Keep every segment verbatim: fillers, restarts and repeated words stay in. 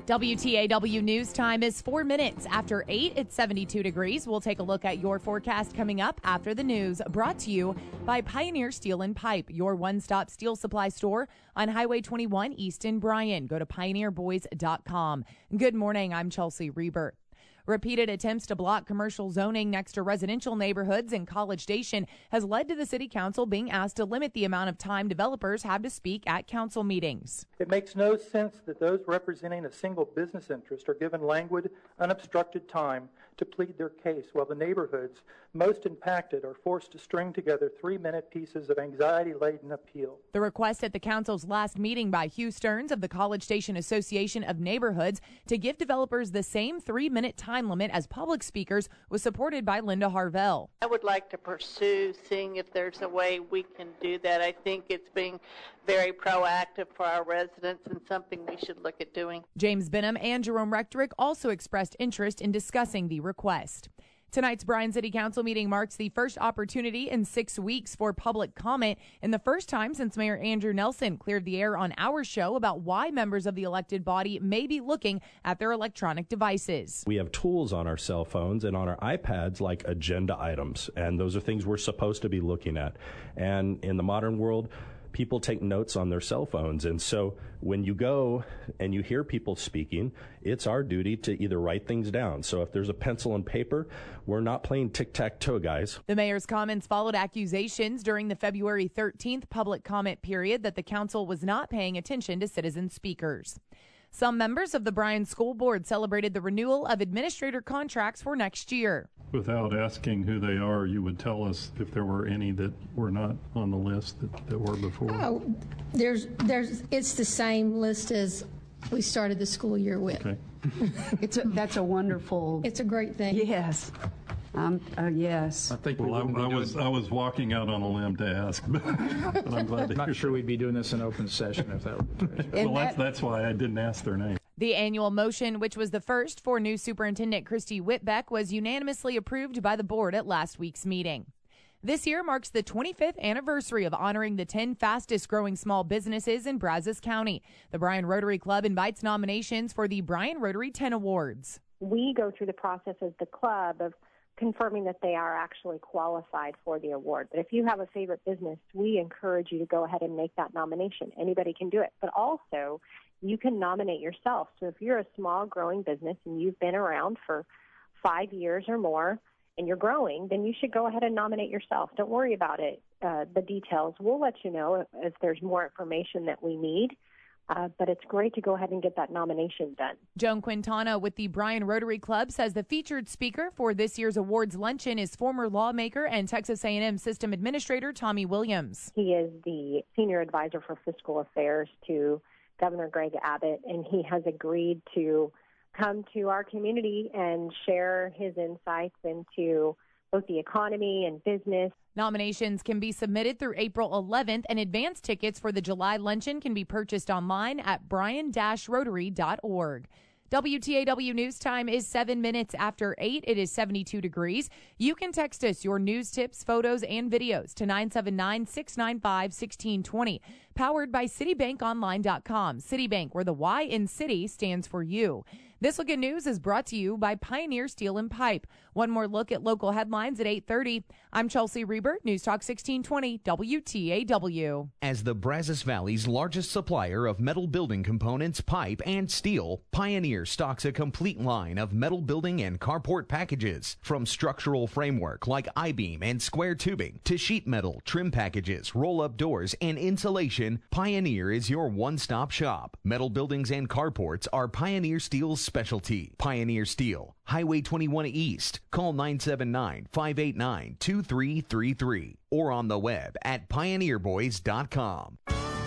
W T A W News Time is four minutes after eight. It's seventy-two degrees. We'll take a look at your forecast coming up after the news. Brought to you by Pioneer Steel and Pipe, your one-stop steel supply store on Highway twenty-one East in Bryan. Go to pioneer boys dot com. Good morning. I'm Chelsea Reber. Repeated attempts to block commercial zoning next to residential neighborhoods in College Station has led to the City Council being asked to limit the amount of time developers have to speak at council meetings. It makes no sense that those representing a single business interest are given languid, unobstructed time to plead their case, while the neighborhoods most impacted are forced to string together three-minute pieces of anxiety-laden appeal. The request at the council's last meeting by Hugh Stearns of the College Station Association of Neighborhoods to give developers the same three-minute time limit as public speakers was supported by Linda Harvell. I would like to pursue seeing if there's a way we can do that. I think it's being very proactive for our residents and something we should look at doing. James Benham and Jerome Rectorick also expressed interest in discussing the request. Tonight's Bryan City Council meeting marks the first opportunity in six weeks for public comment and the first time since Mayor Andrew Nelson cleared the air on our show about why members of the elected body may be looking at their electronic devices. We have tools on our cell phones and on our iPads like agenda items, and those are things we're supposed to be looking at. And in the modern world, people take notes on their cell phones. And so when you go and you hear people speaking, it's our duty to either write things down. So if there's a pencil and paper, we're not playing tic-tac-toe, guys. The mayor's comments followed accusations during the February thirteenth public comment period that the council was not paying attention to citizen speakers. Some members of the Bryan School Board celebrated the renewal of administrator contracts for next year. Without asking who they are, you would tell us if there were any that were not on the list that, that were before. Oh, there's, there's, it's the same list as we started the school year with. Okay. It's a, that's a wonderful. It's a great thing. Yes. Um, uh, yes. I think well, we I, I was I was walking out on a limb to ask, but, but I'm glad to I'm not hear. sure we'd be doing this in open session if that were the case. Well, that's, that's why I didn't ask their name. The annual motion, which was the first for new Superintendent Christy Whitbeck, was unanimously approved by the board at last week's meeting. This year marks the twenty-fifth anniversary of honoring the ten fastest-growing small businesses in Brazos County. The Bryan Rotary Club invites nominations for the Bryan Rotary ten Awards. We go through the process as the club of confirming that they are actually qualified for the award. But if you have a favorite business, we encourage you to go ahead and make that nomination. Anybody can do it. But also, you can nominate yourself. So if you're a small growing business and you've been around for five years or more and you're growing, then you should go ahead and nominate yourself. Don't worry about it, uh, the details. We'll let you know if, if there's more information that we need. Uh, but it's great to go ahead and get that nomination done. Joan Quintana with the Bryan Rotary Club says the featured speaker for this year's awards luncheon is former lawmaker and Texas A and M System Administrator Tommy Williams. He is the senior advisor for fiscal affairs to Governor Greg Abbott, and he has agreed to come to our community and share his insights into both the economy and business. Nominations can be submitted through April eleventh, and advance tickets for the July luncheon can be purchased online at bryan dash rotary dot org. W T A W News Time is seven minutes after eight. It is seventy-two degrees. You can text us your news tips, photos, and videos to nine seven nine, six nine five, one six two zero. Powered by Citibank Online dot com. Citibank, where the Y in City stands for you. This Look at News is brought to you by Pioneer Steel and Pipe. One more look at local headlines at eight thirty. I'm Chelsea Reber, News Talk sixteen twenty W T A W. As the Brazos Valley's largest supplier of metal building components, pipe, and steel, Pioneer stocks a complete line of metal building and carport packages. From structural framework like I-beam and square tubing to sheet metal, trim packages, roll-up doors, and insulation, Pioneer is your one-stop shop. Metal buildings and carports are Pioneer Steel's specialty. Pioneer Steel, Highway twenty-one East. Call nine seven nine, five eight nine, two three three three or on the web at pioneer boys dot com.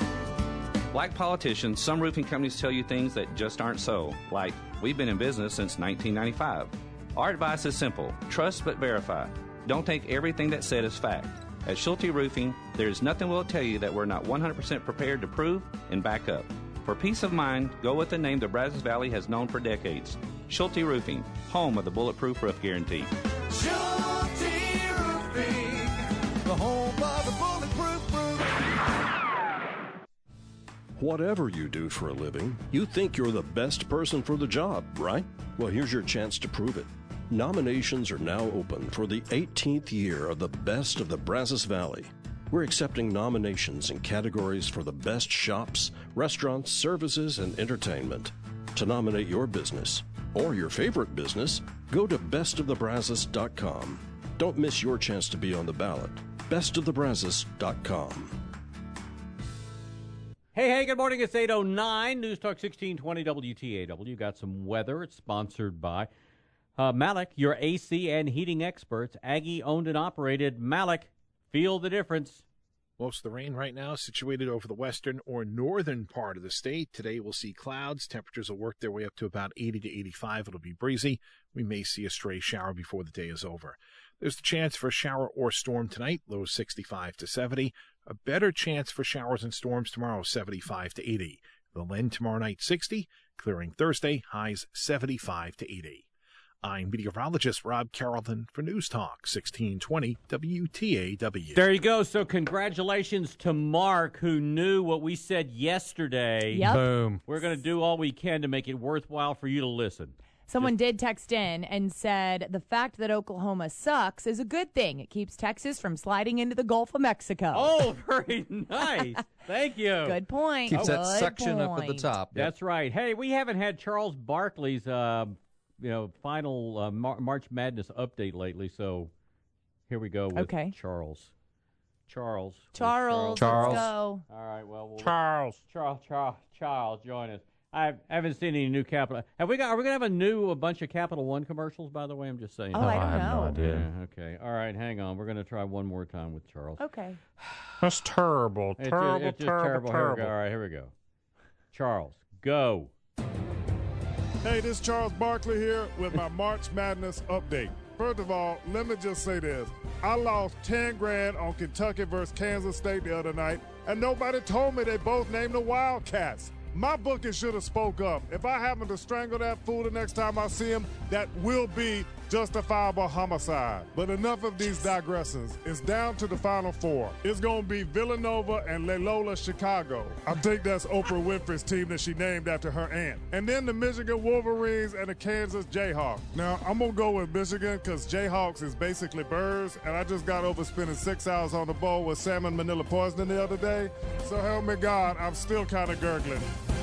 Like politicians, some roofing companies tell you things that just aren't so, like, we've been in business since nineteen ninety-five. Our advice is simple: trust but verify. Don't take everything that's said as fact. At Schulte Roofing, there is nothing we'll tell you that we're not one hundred percent prepared to prove and back up. For peace of mind, go with the name the Brazos Valley has known for decades. Schulte Roofing, home of the Bulletproof Roof Guarantee. Schulte Roofing, the home of the Bulletproof Roof. Whatever you do for a living, you think you're the best person for the job, right? Well, here's your chance to prove it. Nominations are now open for the eighteenth year of the Best of the Brazos Valley. We're accepting nominations in categories for the best shops, restaurants, services, and entertainment. To nominate your business or your favorite business, go to best of the brazos dot com. Don't miss your chance to be on the ballot. best of the brazos dot com. Hey, hey, good morning. It's eight oh nine, News Talk sixteen twenty W T A W. Got some weather. It's sponsored by uh, Malik, your A C and heating experts. Aggie owned and operated. Malik, feel the difference. Most of the rain right now is situated over the western or northern part of the state. Today we'll see clouds. Temperatures will work their way up to about eighty to eighty-five. It'll be breezy. We may see a stray shower before the day is over. There's the chance for a shower or storm tonight, low sixty-five to seventy. A better chance for showers and storms tomorrow, seventy-five to eighty. They'll end tomorrow night, sixty. Clearing Thursday, highs seventy-five to eighty. I'm meteorologist Rob Carrollton for News Talk sixteen twenty W T A W. There you go. So congratulations to Mark, who knew what we said yesterday. Yep. Boom. We're going to do all we can to make it worthwhile for you to listen. Someone did text in and said the fact that Oklahoma sucks is a good thing. It keeps Texas from sliding into the Gulf of Mexico. Oh, very nice. Thank you. Good point. Keeps that Good suction point. up at the top. Yep. That's right. Hey, we haven't had Charles Barkley's uh, you know, final uh, Mar- March Madness update lately, so here we go with okay. Charles. Charles. Charles. Charles. Let's go. All right, well. We'll Charles. Charles. Charles. Charles, join us. I haven't seen any new Capital. Have we got? Are we gonna have a new a bunch of Capital One commercials? By the way, I'm just saying. Oh, I don't I have know. no idea. Yeah, okay. All right, hang on. We're gonna try one more time with Charles. Okay. That's terrible. It's Terrible, just, it's just terrible, terrible. Here we go. terrible. All right, here we go. Charles, go. Hey, this is Charles Barkley here with my March Madness update. First of all, let me just say this. I lost ten grand on Kentucky versus Kansas State the other night, and nobody told me they both named the Wildcats. My bookie should have spoke up. If I happen to strangle that fool the next time I see him, that will be justifiable homicide. But enough of these digressions. It's down to the Final Four. It's going to be Villanova and Loyola Chicago. I think that's Oprah Winfrey's team that she named after her aunt. And then the Michigan Wolverines and the Kansas Jayhawks. Now, I'm going to go with Michigan because Jayhawks is basically birds, and I just got over spending six hours on the bowl with salmon manila poisoning the other day. So help me God, I'm still kind of gurgling.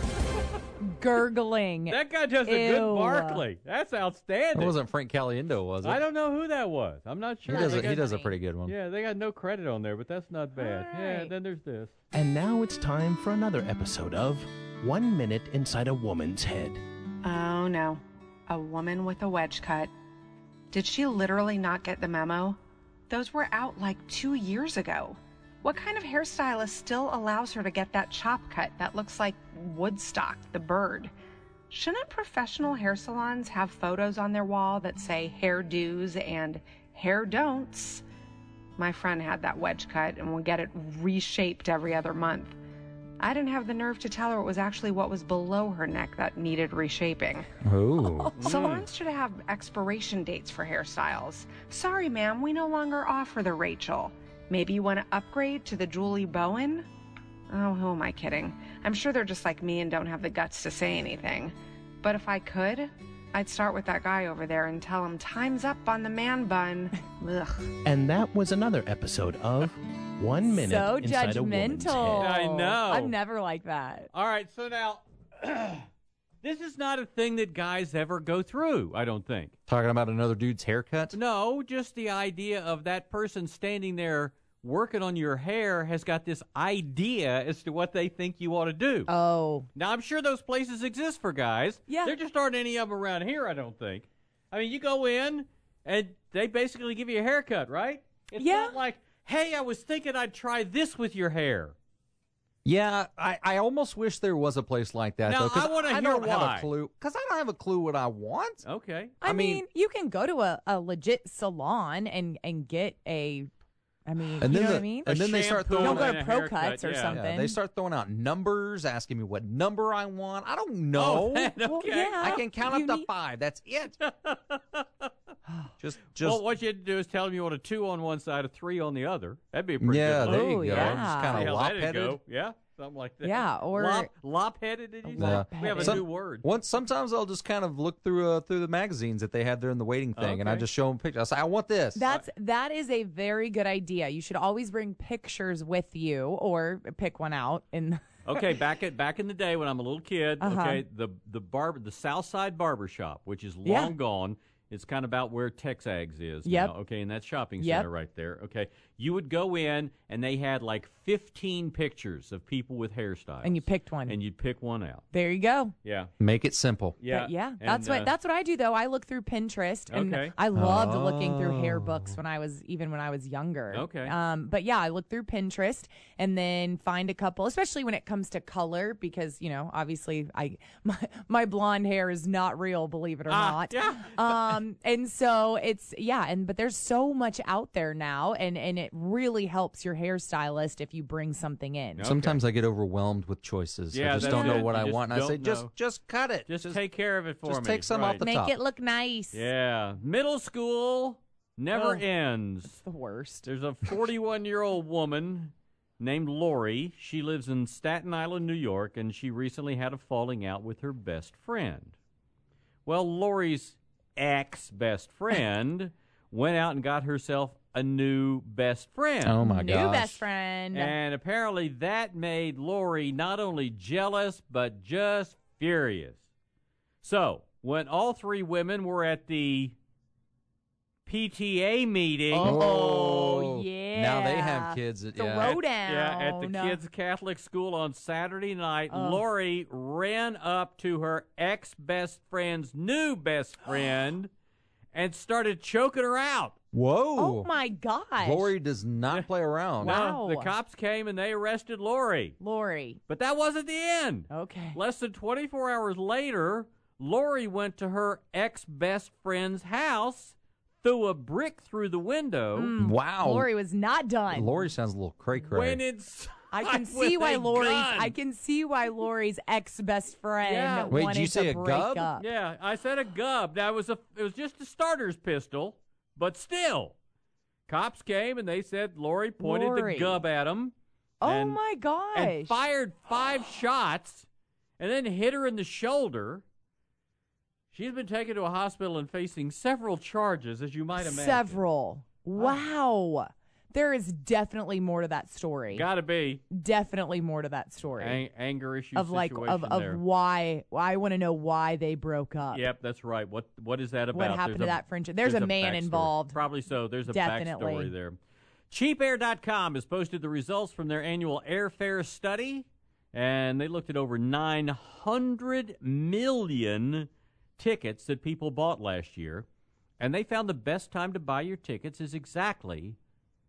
Gurgling. That guy does a Ew. good Barkley. That's outstanding. It wasn't Frank Caliendo, was it? I don't know who that was. I'm not sure. He does, They a, he got- does a pretty good one. Yeah, they got no credit on there, but that's not bad. All Yeah, right. then there's this. And now it's time for another episode of One Minute Inside a Woman's Head. Oh no, a woman with a wedge cut. Did she literally not get the memo? Those were out like two years ago. What kind of hairstylist still allows her to get that chop cut that looks like Woodstock, the bird? Shouldn't professional hair salons have photos on their wall that say hair do's and hair don'ts? My friend had that wedge cut and would get it reshaped every other month. I didn't have the nerve to tell her it was actually what was below her neck that needed reshaping. Ooh. Salons should have expiration dates for hairstyles. Sorry, ma'am, we no longer offer the Rachel. Maybe you want to upgrade to the Julie Bowen? Oh, who am I kidding? I'm sure they're just like me and don't have the guts to say anything. But if I could, I'd start with that guy over there and tell him time's up on the man bun. Ugh. And that was another episode of One Minute So Inside a Woman's judgmental. Head. I know. I'm never like that. All right, so now, this is not a thing that guys ever go through, I don't think. Talking about another dude's haircut? No, just the idea of that person standing there working on your hair has got this idea as to what they think you ought to do. Oh. Now, I'm sure those places exist for guys. Yeah. There just aren't any of them around here, I don't think. I mean, you go in, and they basically give you a haircut, right? It's Yeah. not like, hey, I was thinking I'd try this with your hair. Yeah, I, I almost wish there was a place like that, Now, though, 'cause I wanna I hear don't have why. a clue. Because I don't have a clue what I want. Okay. I, I mean, mean- you can go to a, a legit salon and, and get a, I mean, And you then know the- what I mean? and then they start throwing Don't go out to a Pro haircut, Cuts or yeah. something. Yeah, they start throwing out numbers, asking me what number I want. I don't know. Oh, okay. Well, yeah. I can count you up to need- five. That's it. just, just. Well, what you had to do is tell them you want a two on one side, a three on the other. That'd be a pretty yeah, good there look. you Oh, go. yeah. Just See kind how of that'd lopheaded. go. Yeah. Something like that. Yeah, or Lop, lop-headed. Did you say? Yeah. We have a Some- new word. Once, sometimes I'll just kind of look through uh, through the magazines that they have there in the waiting thing, and I Okay. just show them pictures. I say, I want this. That's that is a very good idea. You should always bring pictures with you, or pick one out. And Okay, back at back in the day when I'm a little kid, Uh-huh. okay, the the barber the Southside Barber Shop, which is long Yeah. gone. It's kind of about where Texags is. you Yep. know, okay, in that shopping Yep. center right there. Okay. You would go in and they had like fifteen pictures of people with hairstyles. and you picked one. and you'd pick one out. There you go. Yeah. Make it simple. Yeah. But yeah, And, that's what uh, that's what I do though. I look through Pinterest, and Okay. I loved looking through Oh. hair books when I was even when I was younger. Okay. Um, but yeah, I look through Pinterest and then find a couple, especially when it comes to color, because you know, obviously, I my, my blonde hair is not real, believe it or Ah, not. yeah. um, and so it's yeah, and but there's so much out there now, and and it really helps your hairstylist if you bring something in. Sometimes I get overwhelmed with choices. Yeah, I just that's don't know it. what You I just want. And I say, don't just know. just cut it. Just, take care of it for just me. take some off Right. the Make top. it look nice. Yeah. Middle school never Ugh. ends. It's the worst. There's a forty-one-year-old woman named Lori. She lives in Staten Island, New York, and she recently had a falling out with her best friend. Well, Lori's ex-best friend went out and got herself a new best friend. Oh, my New gosh. best friend. And apparently that made Lori not only jealous, but just furious. So, when all three women were at the P T A meeting. Oh, yeah. Now they have kids. At, The yeah. road down. Yeah, at the kids' Catholic school on Saturday night, Oh. Lori ran up to her ex-best friend's new best friend and started choking her out. Whoa. Oh my gosh. Lori does not play around. Wow. No, the cops came and they arrested Lori. Lori. But that wasn't the end. Okay. Less than twenty-four hours later, Lori went to her ex-best friend's house, threw a brick through the window. Mm. Wow. Lori was not done. Lori sounds a little cray cray. Went inside I can with see why a Lori's gun. I can see why Lori's ex best friend Yeah. Wait, did wanted you say to a break gub? up. Yeah, I said a gub. That was a. It was just a starter's pistol, but still, cops came and they said Lori pointed Lori. the gub at him. Oh and, my gosh. And fired five shots, and then hit her in the shoulder. She's been taken to a hospital and facing several charges, as you might imagine. Several. Wow. There is definitely more to that story. Gotta be Definitely more to that story. Ang- anger issue of like situation of, of there. why I want to know why they broke up. Yep, that's right. What what is that about? What happened There's to a- that friendship? There's a man backstory. involved. Probably so. There's a Definitely. backstory there. cheap air dot com has posted the results from their annual airfare study, and they looked at over nine hundred million tickets that people bought last year, and they found the best time to buy your tickets is exactly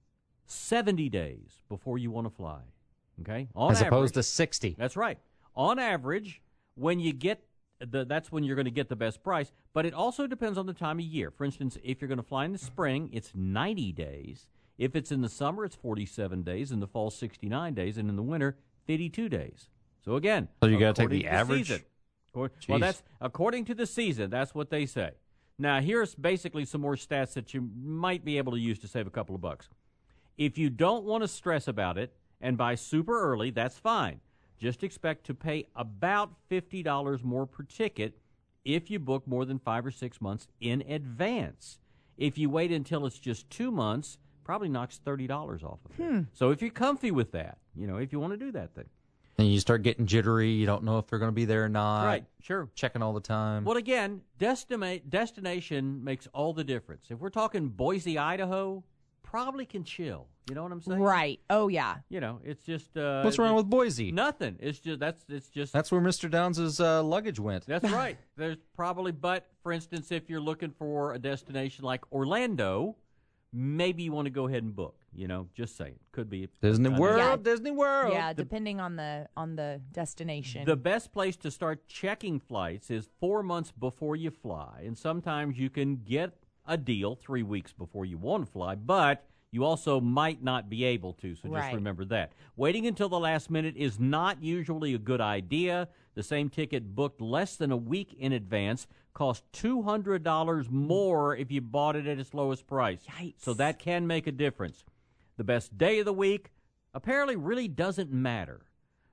seventy days before you want to fly. Okay? On As opposed average- to sixty. That's right. On average, when you get the, that's when you're going to get the best price, but it also depends on the time of year. For instance, if you're going to fly in the spring, it's ninety days. If it's in the summer, it's forty-seven days. In the fall, sixty-nine days. And in the winter, fifty-two days. So again, So you gotta take according the to average? season. Accor- Jeez. Well, that's according to the season. That's what they say. Now, here's basically some more stats that you might be able to use to save a couple of bucks. If you don't want to stress about it and buy super early, that's fine. Just expect to pay about fifty dollars more per ticket if you book more than five or six months in advance. If you wait until it's just two months, probably knocks thirty dollars off of it. Hmm. So if you're comfy with that, you know, if you want to do that thing. And you start getting jittery. You don't know if they're going to be there or not. Right, sure. Checking all the time. Well, again, destima- destination makes all the difference. If we're talking Boise, Idaho, probably can chill. You know what I'm saying? Right. Oh yeah. You know, it's just uh, What's wrong with Boise? Nothing. It's just that's it's just That's where Mister Downs' uh, luggage went. that's right. There's probably, but for instance, if you're looking for a destination like Orlando, maybe you want to go ahead and book. You know, just saying, could be Disney I mean, World, Yeah. Disney World. Yeah, depending on the on the destination. The best place to start checking flights is four months before you fly, and sometimes you can get a deal three weeks before you want to fly, but you also might not be able to, so just Right. remember that. Waiting until the last minute is not usually a good idea. The same ticket booked less than a week in advance costs two hundred dollars more if you bought it at its lowest price. Yikes. So that can make a difference. The best day of the week apparently really doesn't matter.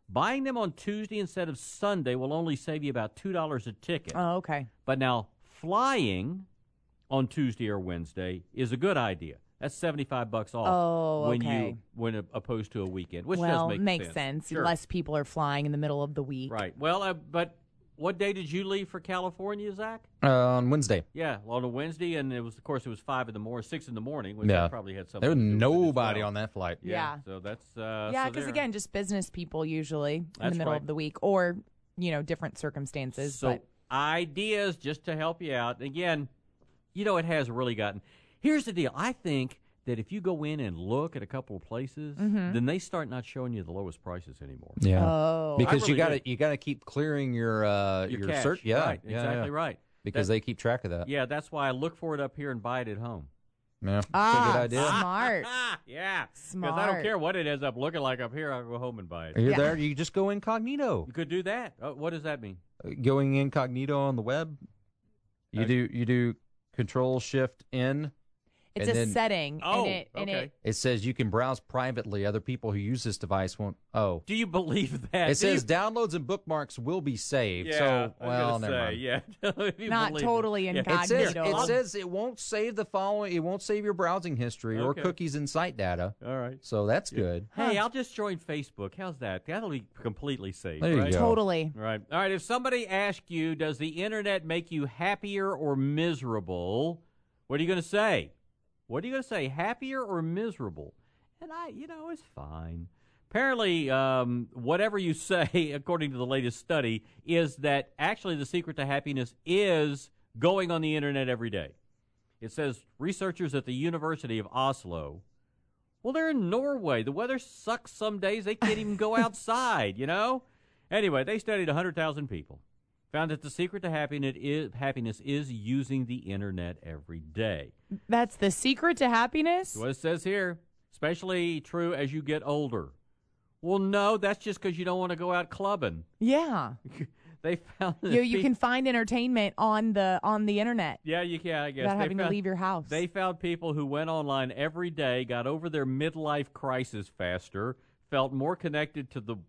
Buying them on Tuesday instead of Sunday will only save you about two dollars a ticket. Oh, okay. But now flying on Tuesday or Wednesday is a good idea. That's seventy-five bucks off Oh, when okay. you when opposed to a weekend, which well, does make makes sense. sense. Sure. Less people are flying in the middle of the week. Right. Well, uh, but what day did you leave for California, Zach? Uh, on Wednesday. Yeah, on a Wednesday, and it was, of course, it was five in the morning, six in the morning, which Yeah. probably had something. There was to do with it as nobody well. on that flight. Yeah. So that's uh, yeah, so because there. again, just business people usually in That's the middle right. of the week, or you know, different circumstances. So but ideas just to help you out. Again, you know, it has really gotten. Here's the deal. I think that if you go in and look at a couple of places, Mhm. then they start not showing you the lowest prices anymore. Yeah. Oh. Because I you really got to do. you got to keep clearing your uh, Your your, cache, search. Yeah, right, yeah, exactly yeah. right. Because That- they keep track of that. Yeah, that's why I look for it up here and buy it at home. Yeah, that's ah, a good idea. smart. yeah, Smart. because I don't care what it ends up looking like up here. I'll go home and buy it. You're Yeah. there. You just go incognito. You could do that. Oh, what does that mean? Uh, Going incognito on the web. You Uh, do you do Control Shift N. It's and a then setting, Oh, and it and okay. it It says you can browse privately. Other people who use this device won't. Oh, Do you believe that? it Do you- says downloads and bookmarks will be saved. Yeah, so I was well, gonna never say, mind. yeah. If you Not believe it. totally Yeah. It incognito. says Cognito. it says it won't save the following. It won't save your browsing history or Okay. cookies and site data. All right. So that's good. Hey, I'll just join Facebook. How's that? That'll be completely safe. There you right? go. Totally. Right. All right. If somebody asks you, does the internet make you happier or miserable? What are you going to say? What are you going to say? Happier or miserable? And I, you know, it's fine. Apparently, um, whatever you say, according to the latest study, is that actually the secret to happiness is going on the internet every day. It says researchers at the University of Oslo. Well, they're in Norway. The weather sucks some days. They can't even go outside, you know? Anyway, they studied one hundred thousand people. Found that the secret to happiness is, happiness is using the internet every day. That's the secret to happiness. That's what it says here. Especially true as you get older. Well, no, that's just because you don't want to go out clubbing. Yeah. They found that You you pe- can find entertainment on the on the internet Yeah, you can, I guess. without They having to found- leave your house. They found people who went online every day, got over their midlife crisis faster, felt more connected to the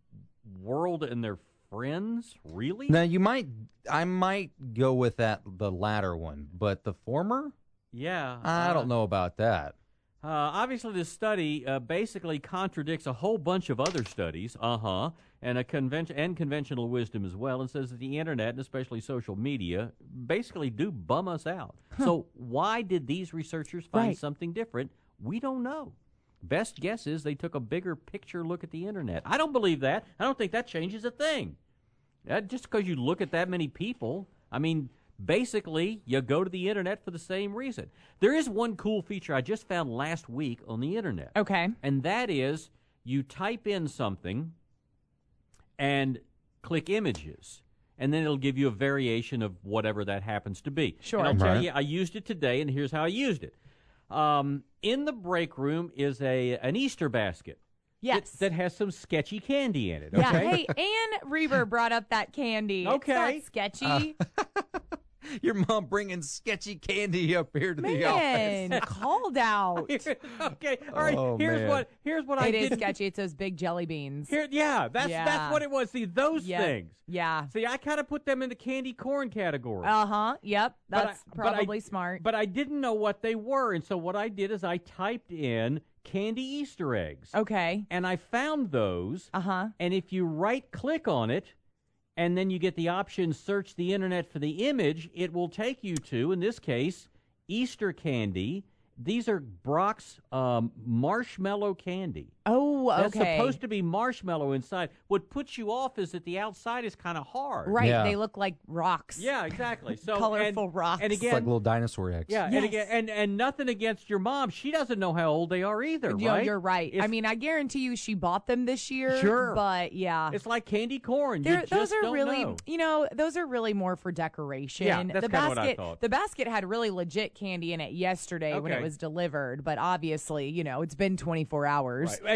world and their friends. Really? Now you might, I might go with that the latter one, but the former, Yeah. I uh, don't know about that. Uh, obviously, this study uh, basically contradicts a whole bunch of other studies, uh-huh, and a convention and conventional wisdom as well, and says that the internet, and especially social media, basically do bum us out. So why did these researchers find Right. something different? We don't know. Best guess is they took a bigger picture look at the internet. I don't believe that. I don't think that changes a thing. Uh, just because you look at that many people, I mean, basically, you go to the internet for the same reason. There is one cool feature I just found last week on the internet. Okay. And that is you type in something and click images, and then it'll give you a variation of whatever that happens to be. Sure. And I'll tell Right. you, I used it today, and here's how I used it. Um, in the break room is a an Easter basket. Yes. That, that has some sketchy candy in it. Yeah. Okay? Hey, Ann Reber brought up that candy. Okay. It's not sketchy. Your mom bringing sketchy candy up here to the office. Man, called out. okay. All right. Oh, here's man. what. Here's what I It is did. sketchy. It's those big jelly beans. Here, yeah, that's Yeah. that's what it was. See, those Yep. things. Yeah. See, I kind of put them in the candy corn category. Uh huh. Yep. But I- That's but I- probably smart. But I didn't know what they were, and so what I did is I typed in candy Easter eggs, Okay. and I found those. Uh huh. And if you right click on it, and then you get the option search the internet for the image, it will take you to, in this case, Easter candy. These are Brock's um, marshmallow candy. Oh, That's okay. supposed to be marshmallow inside. What puts you off is that the outside is kind of hard. Right. Yeah. They look like rocks. Yeah, exactly. So Colorful and, rocks. And It's again, like little dinosaur eggs. yeah, and Yes. again, and and nothing against your mom. She doesn't know how old they are either, You know, right? you're right. If- I mean, I guarantee you she bought them this year. Sure. But yeah. it's like candy corn. You They're- just those are don't really, know. you know, those are really more for decoration. Yeah, that's the kinda basket, what I thought. The basket had really legit candy in it yesterday when it Okay. was delivered, but obviously, you know, it's been twenty-four hours. Right.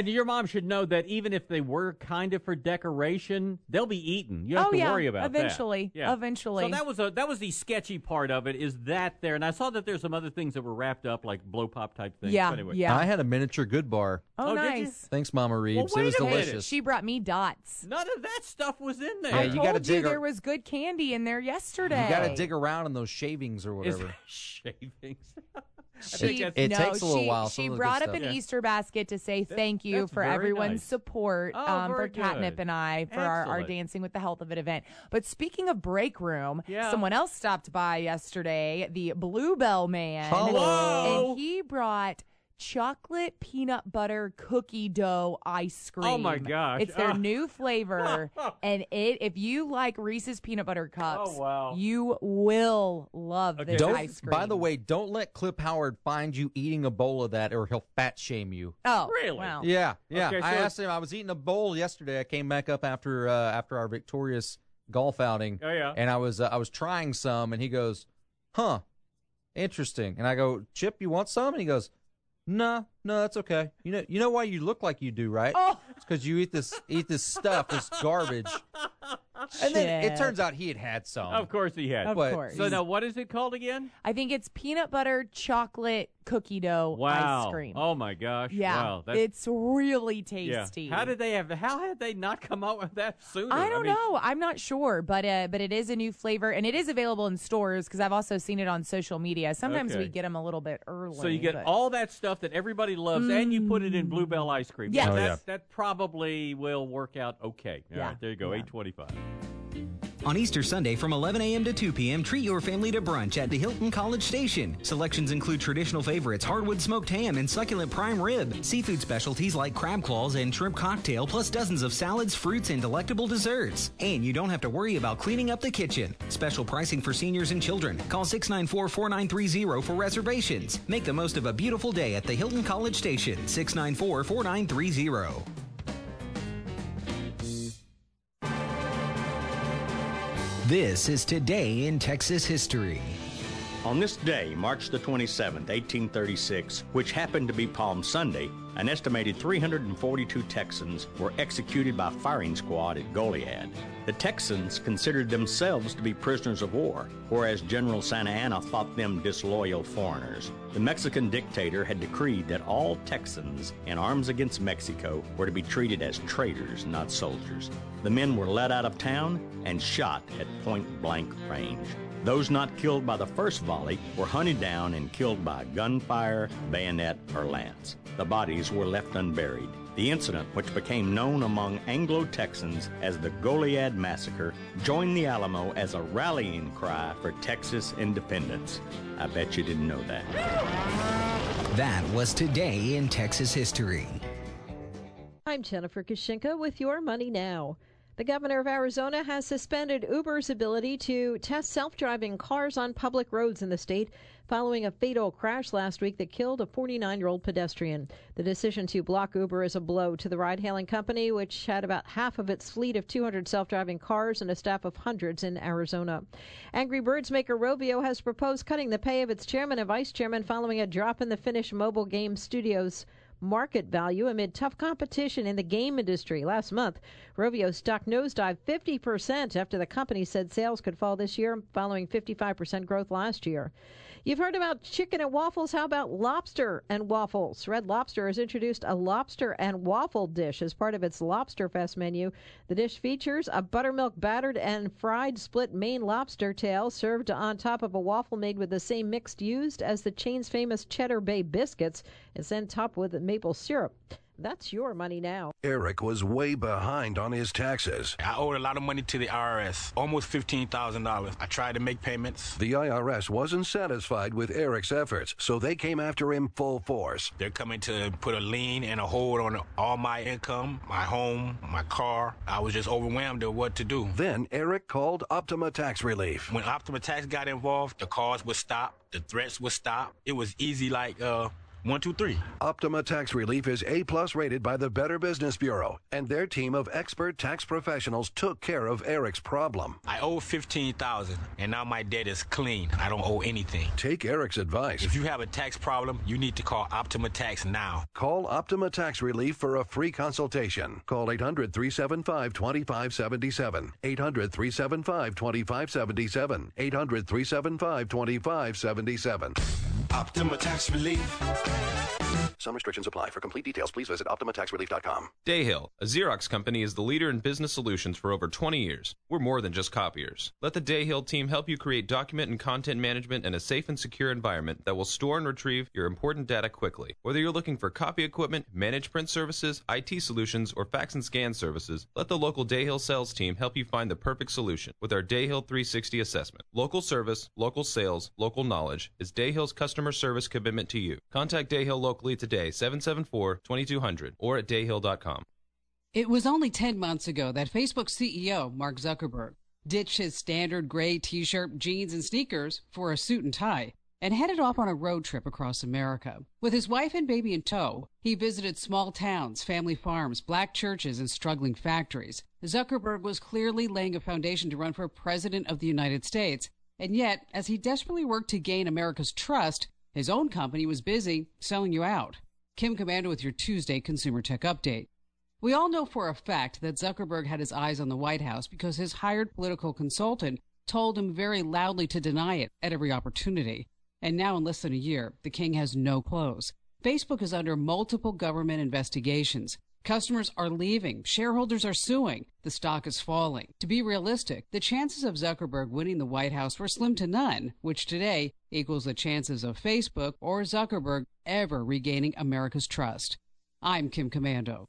And your mom should know that even if they were kind of for decoration, they'll be eaten. You don't oh, have to yeah. worry about eventually. that. Yeah. Eventually. So that was a that was the sketchy part of it. Is that there? And I saw that there's some other things that were wrapped up, like blow pop type things. Yeah, But anyway. yeah. I had a miniature Good Bar. Oh, Oh, did you? nice. Thanks, Mama Reeves. Well, it was wait a minute. delicious. She brought me dots. None of that stuff was in there. Yeah, I you told gotta you dig a- there was good candy in there yesterday. You got to dig around in those shavings or Is whatever. there shavings? She, It no, takes a little she, while, She some of the good brought up stuff. an Yeah. Easter basket to say thank you that's for very everyone's nice. support Oh, um, for very Catnip good. and I for our, our Excellent. Dancing with the Health of It event. But speaking of break room, Yeah. someone else stopped by yesterday, the Bluebell Man. Hello. And he brought chocolate peanut butter cookie dough ice cream. Oh, my gosh. It's their Oh. new flavor. And it if you like Reese's peanut butter cups, Oh, wow. you will love this Don't, ice cream. by the way, don't let Clip Howard find you eating a bowl of that or he'll fat shame you. oh, Really? Wow. Yeah, yeah. Okay, I so- asked him. I was eating a bowl yesterday. I came back up after uh, after our victorious golf outing. Oh, yeah. And I was uh, I was trying some, and he goes, "Huh, interesting." And I go, "Chip, you want some?" And he goes, "No, no, that's okay. You know, you know why you look like you do, right? Oh. It's because you eat this eat this stuff, this garbage." And then it Chip. turns out he had had some. Of course he had. Of But- course. So now, what is it called again? I think it's peanut butter chocolate cookie dough Wow. ice cream. Oh my gosh. yeah, Wow. That's, it's really yeah. tasty. How did they have? How had they not come out with that sooner? I don't mean, know. I'm not sure, but uh, but it is a new flavor, and it is available in stores because I've also seen it on social media. Sometimes Okay. we get them a little bit early. So you get but- all that stuff that everybody loves, and you put it in Bluebell ice cream. Yes. Yeah, Oh, that, yeah. that probably will work out okay. All Yeah. right, there you go. Yeah. eight twenty-five. On Easter Sunday from eleven a.m. to two p.m., treat your family to brunch at the Hilton College Station. Selections include traditional favorites, hardwood smoked ham, and succulent prime rib. Seafood specialties like crab claws and shrimp cocktail, plus dozens of salads, fruits, and delectable desserts. And you don't have to worry about cleaning up the kitchen. Special pricing for seniors and children. Call six nine four, four nine three zero for reservations. Make the most of a beautiful day at the Hilton College Station. six nine four, four nine three zero. This is Today in Texas History. On this day, March the twenty-seventh, eighteen thirty-six, which happened to be Palm Sunday, an estimated three hundred forty-two Texans were executed by firing squad at Goliad. The Texans considered themselves to be prisoners of war, whereas General Santa Anna thought them disloyal foreigners. The Mexican dictator had decreed that all Texans in arms against Mexico were to be treated as traitors, not soldiers. The men were led out of town and shot at point-blank range. Those not killed by the first volley were hunted down and killed by gunfire, bayonet, or lance. The bodies were left unburied. The incident, which became known among Anglo-Texans as the Goliad Massacre, joined the Alamo as a rallying cry for Texas independence. I bet you didn't know that. That was Today in Texas History. I'm Jennifer Kushinka with Your Money Now. The governor of Arizona has suspended Uber's ability to test self-driving cars on public roads in the state following a fatal crash last week that killed a forty-nine-year-old pedestrian. The decision to block Uber is a blow to the ride-hailing company, which had about half of its fleet of two hundred self-driving cars and a staff of hundreds in Arizona. Angry Birds maker Rovio has proposed cutting the pay of its chairman and vice chairman following a drop in the Finnish mobile game studios market value amid tough competition in the game industry. Last month, Rovio's stock nosedived fifty percent after the company said sales could fall this year, following fifty-five percent growth last year. You've heard about chicken and waffles. How about lobster and waffles? Red Lobster has introduced a lobster and waffle dish as part of its Lobster Fest menu. The dish features a buttermilk battered and fried split Maine lobster tail served on top of a waffle made with the same mix used as the chain's famous Cheddar Bay biscuits. It's then topped with maple syrup. That's Your Money Now. Eric was way behind on his taxes. I owed a lot of money to the I R S, almost fifteen thousand dollars. I tried to make payments. The I R S wasn't satisfied with Eric's efforts, so they came after him full force. They're coming to put a lien and a hold on all my income, my home, my car. I was just overwhelmed at what to do. Then Eric called Optima Tax Relief. When Optima Tax got involved, the calls would stop, the threats would stop. It was easy like uh One, two, three. Optima Tax Relief is A-plus rated by the Better Business Bureau, and their team of expert tax professionals took care of Eric's problem. I owe fifteen thousand dollars, and now my debt is clean. I don't owe anything. Take Eric's advice. If you have a tax problem, you need to call Optima Tax now. Call Optima Tax Relief for a free consultation. Call eight hundred, three seven five, two five seven seven. eight hundred, three seven five, two five seven seven. eight hundred, three seven five, two five seven seven. Optima Tax Relief. Some restrictions apply. For complete details, please visit optima tax relief dot com. Dayhill, a Xerox company, is the leader in business solutions for over twenty years. We're more than just copiers. Let the Dayhill team help you create document and content management in a safe and secure environment that will store and retrieve your important data quickly. Whether you're looking for copy equipment, managed print services, I T solutions, or fax and scan services, let the local Dayhill sales team help you find the perfect solution with our Dayhill three sixty assessment. Local service, local sales, local knowledge is Dayhill's customer service commitment to you. Contact Dayhill locally today, seven seven four, two two zero zero, or at dayhill dot com. It was only ten months ago that Facebook C E O Mark Zuckerberg ditched his standard gray t-shirt, jeans, and sneakers for a suit and tie and headed off on a road trip across America. With his wife and baby in tow, he visited small towns, family farms, black churches, and struggling factories. Zuckerberg was clearly laying a foundation to run for president of the United States, and yet, as he desperately worked to gain America's trust, his own company was busy selling you out. Kim Komando with your Tuesday Consumer Tech Update. We all know for a fact that Zuckerberg had his eyes on the White House because his hired political consultant told him very loudly to deny it at every opportunity. And now in less than a year, the king has no clothes. Facebook is under multiple government investigations. Customers are leaving. Shareholders are suing. The stock is falling. To be realistic, the chances of Zuckerberg winning the White House were slim to none, which today equals the chances of Facebook or Zuckerberg ever regaining America's trust. I'm Kim Komando.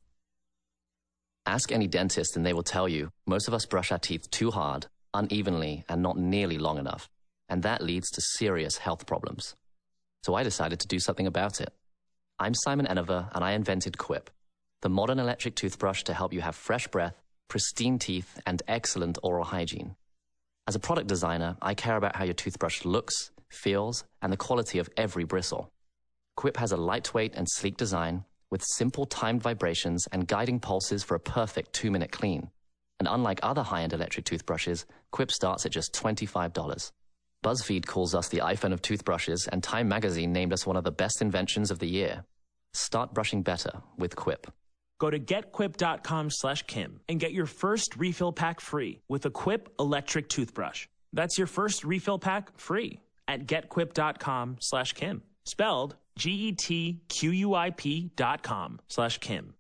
Ask any dentist and they will tell you most of us brush our teeth too hard, unevenly, and not nearly long enough. And that leads to serious health problems. So I decided to do something about it. I'm Simon Enever, and I invented Quip, the modern electric toothbrush to help you have fresh breath, pristine teeth, and excellent oral hygiene. As a product designer, I care about how your toothbrush looks, feels, and the quality of every bristle. Quip has a lightweight and sleek design with simple timed vibrations and guiding pulses for a perfect two-minute clean. And unlike other high-end electric toothbrushes, Quip starts at just twenty-five dollars. BuzzFeed calls us the iPhone of toothbrushes, and Time Magazine named us one of the best inventions of the year. Start brushing better with Quip. Go to getquip.com slash Kim and get your first refill pack free with a Quip electric toothbrush. That's your first refill pack free at getquip.com slash Kim. Spelled G E T Q U I P dot com slash Kim.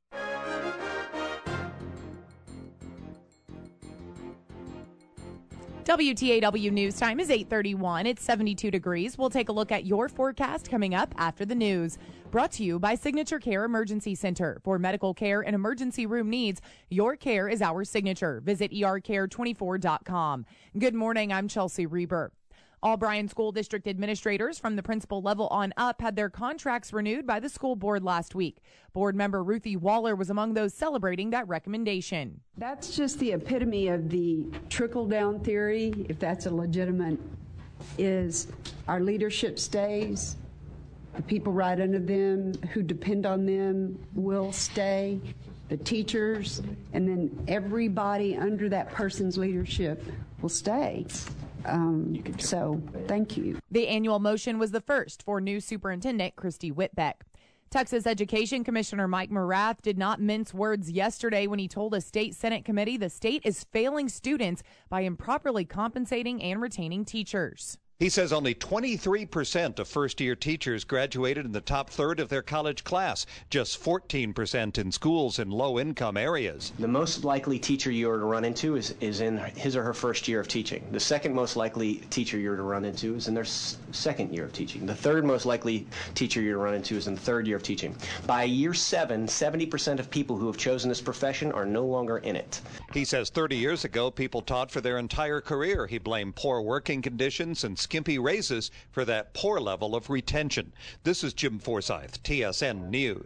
W T A W News Time is eight thirty-one. It's seventy-two degrees. We'll take a look at your forecast coming up after the news. Brought to you by Signature Care Emergency Center. For medical care and emergency room needs, your care is our signature. Visit E R care twenty-four dot com. Good morning. I'm Chelsea Reber. All Bryan School District administrators from the principal level on up had their contracts renewed by the school board last week. Board member Ruthie Waller was among those celebrating that recommendation. That's just the epitome of the trickle-down theory, if that's a legitimate, is our leadership stays, the people right under them who depend on them will stay, the teachers, and then everybody under that person's leadership will stay. Um, so, thank you. The annual motion was the first for new Superintendent Christy Whitbeck. Texas Education Commissioner Mike Morath did not mince words yesterday when he told a state Senate committee the state is failing students by improperly compensating and retaining teachers. He says only twenty-three percent of first-year teachers graduated in the top third of their college class, just fourteen percent in schools in low-income areas. The most likely teacher you are to run into is, is in his or her first year of teaching. The second most likely teacher you're to run into is in their s- second year of teaching. The third most likely teacher you're to run into is in the third year of teaching. By year seven, seventy percent of people who have chosen this profession are no longer in it. He says thirty years ago, people taught for their entire career. He blamed poor working conditions and skimpy raises for that poor level of retention. This is Jim Forsyth, T S N News.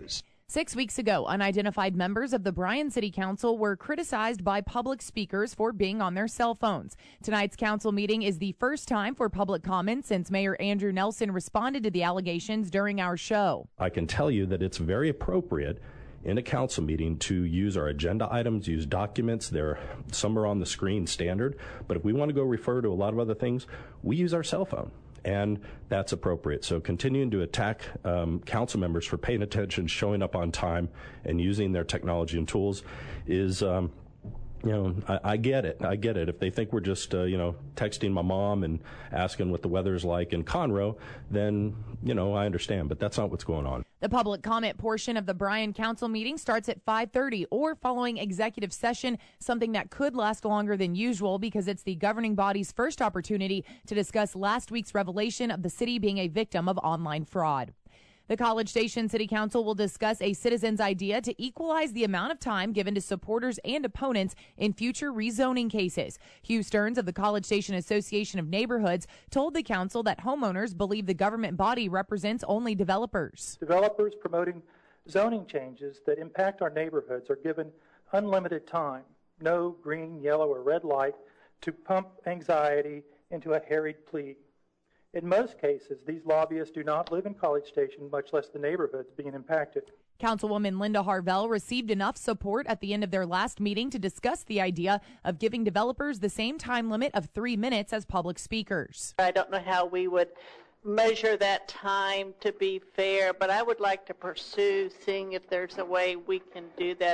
Six weeks ago, unidentified members of the Bryan City Council were criticized by public speakers for being on their cell phones. Tonight's council meeting is the first time for public comment since Mayor Andrew Nelson responded to the allegations during our show. I can tell you that it's very appropriate in a council meeting to use our agenda items, use documents. There, some are on the screen standard, but if we want to go refer to a lot of other things, we use our cell phone. And that's appropriate. So continuing to attack um, council members for paying attention, showing up on time, and using their technology and tools is, um, you know, I, I get it. I get it. If they think we're just, uh, you know, texting my mom and asking what the weather's like in Conroe, then, you know, I understand. But that's not what's going on. The public comment portion of the Bryan Council meeting starts at five thirty or following executive session, something that could last longer than usual because it's the governing body's first opportunity to discuss last week's revelation of the city being a victim of online fraud. The College Station City Council will discuss a citizen's idea to equalize the amount of time given to supporters and opponents in future rezoning cases. Hugh Stearns of the College Station Association of Neighborhoods told the council that homeowners believe the government body represents only developers. Developers promoting zoning changes that impact our neighborhoods are given unlimited time, no green, yellow, or red light to pump anxiety into a harried plea. In most cases, these lobbyists do not live in College Station, much less the neighborhoods being impacted. Councilwoman Linda Harvell received enough support at the end of their last meeting to discuss the idea of giving developers the same time limit of three minutes as public speakers. I don't know how we would measure that time to be fair, but I would like to pursue seeing if there's a way we can do that.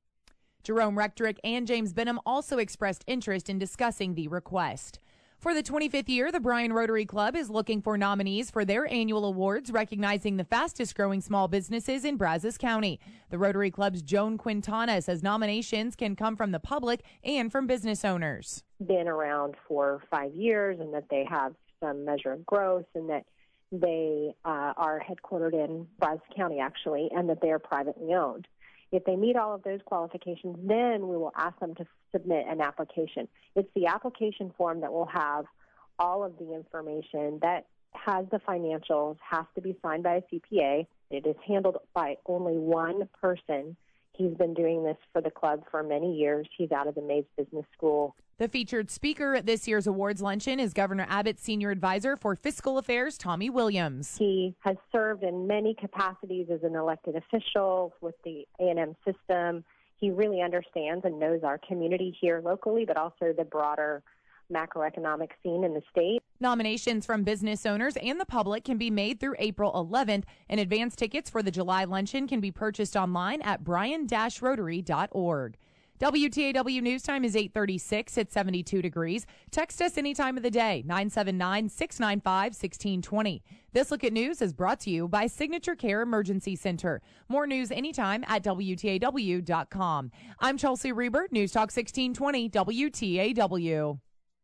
Jerome Rectrick and James Benham also expressed interest in discussing the request. For the twenty-fifth year, the Bryan Rotary Club is looking for nominees for their annual awards recognizing the fastest growing small businesses in Brazos County. The Rotary Club's Joan Quintana says nominations can come from the public and from business owners. Been around for five years and that they have some measure of growth and that they uh, are headquartered in Brazos County, actually, and that they are privately owned. If they meet all of those qualifications, then we will ask them to submit an application. It's the application form that will have all of the information that has the financials, has to be signed by a C P A. It is handled by only one person. He's been doing this for the club for many years. He's out of the Mays Business School. The featured speaker at this year's awards luncheon is Governor Abbott's senior advisor for fiscal affairs, Tommy Williams. He has served in many capacities as an elected official with the A and M system. He really understands and knows our community here locally, but also the broader macroeconomic scene in the state. Nominations from business owners and the public can be made through April eleventh, and advance tickets for the July luncheon can be purchased online at bryan dash rotary dot org. W T A W News Time is eight thirty-six at seventy-two degrees. Text us any time of the day, nine seven nine, six nine five, one six two zero. This Look at News is brought to you by Signature Care Emergency Center. More news anytime at W T A W dot com. I'm Chelsea Reber, News Talk sixteen twenty W T A W.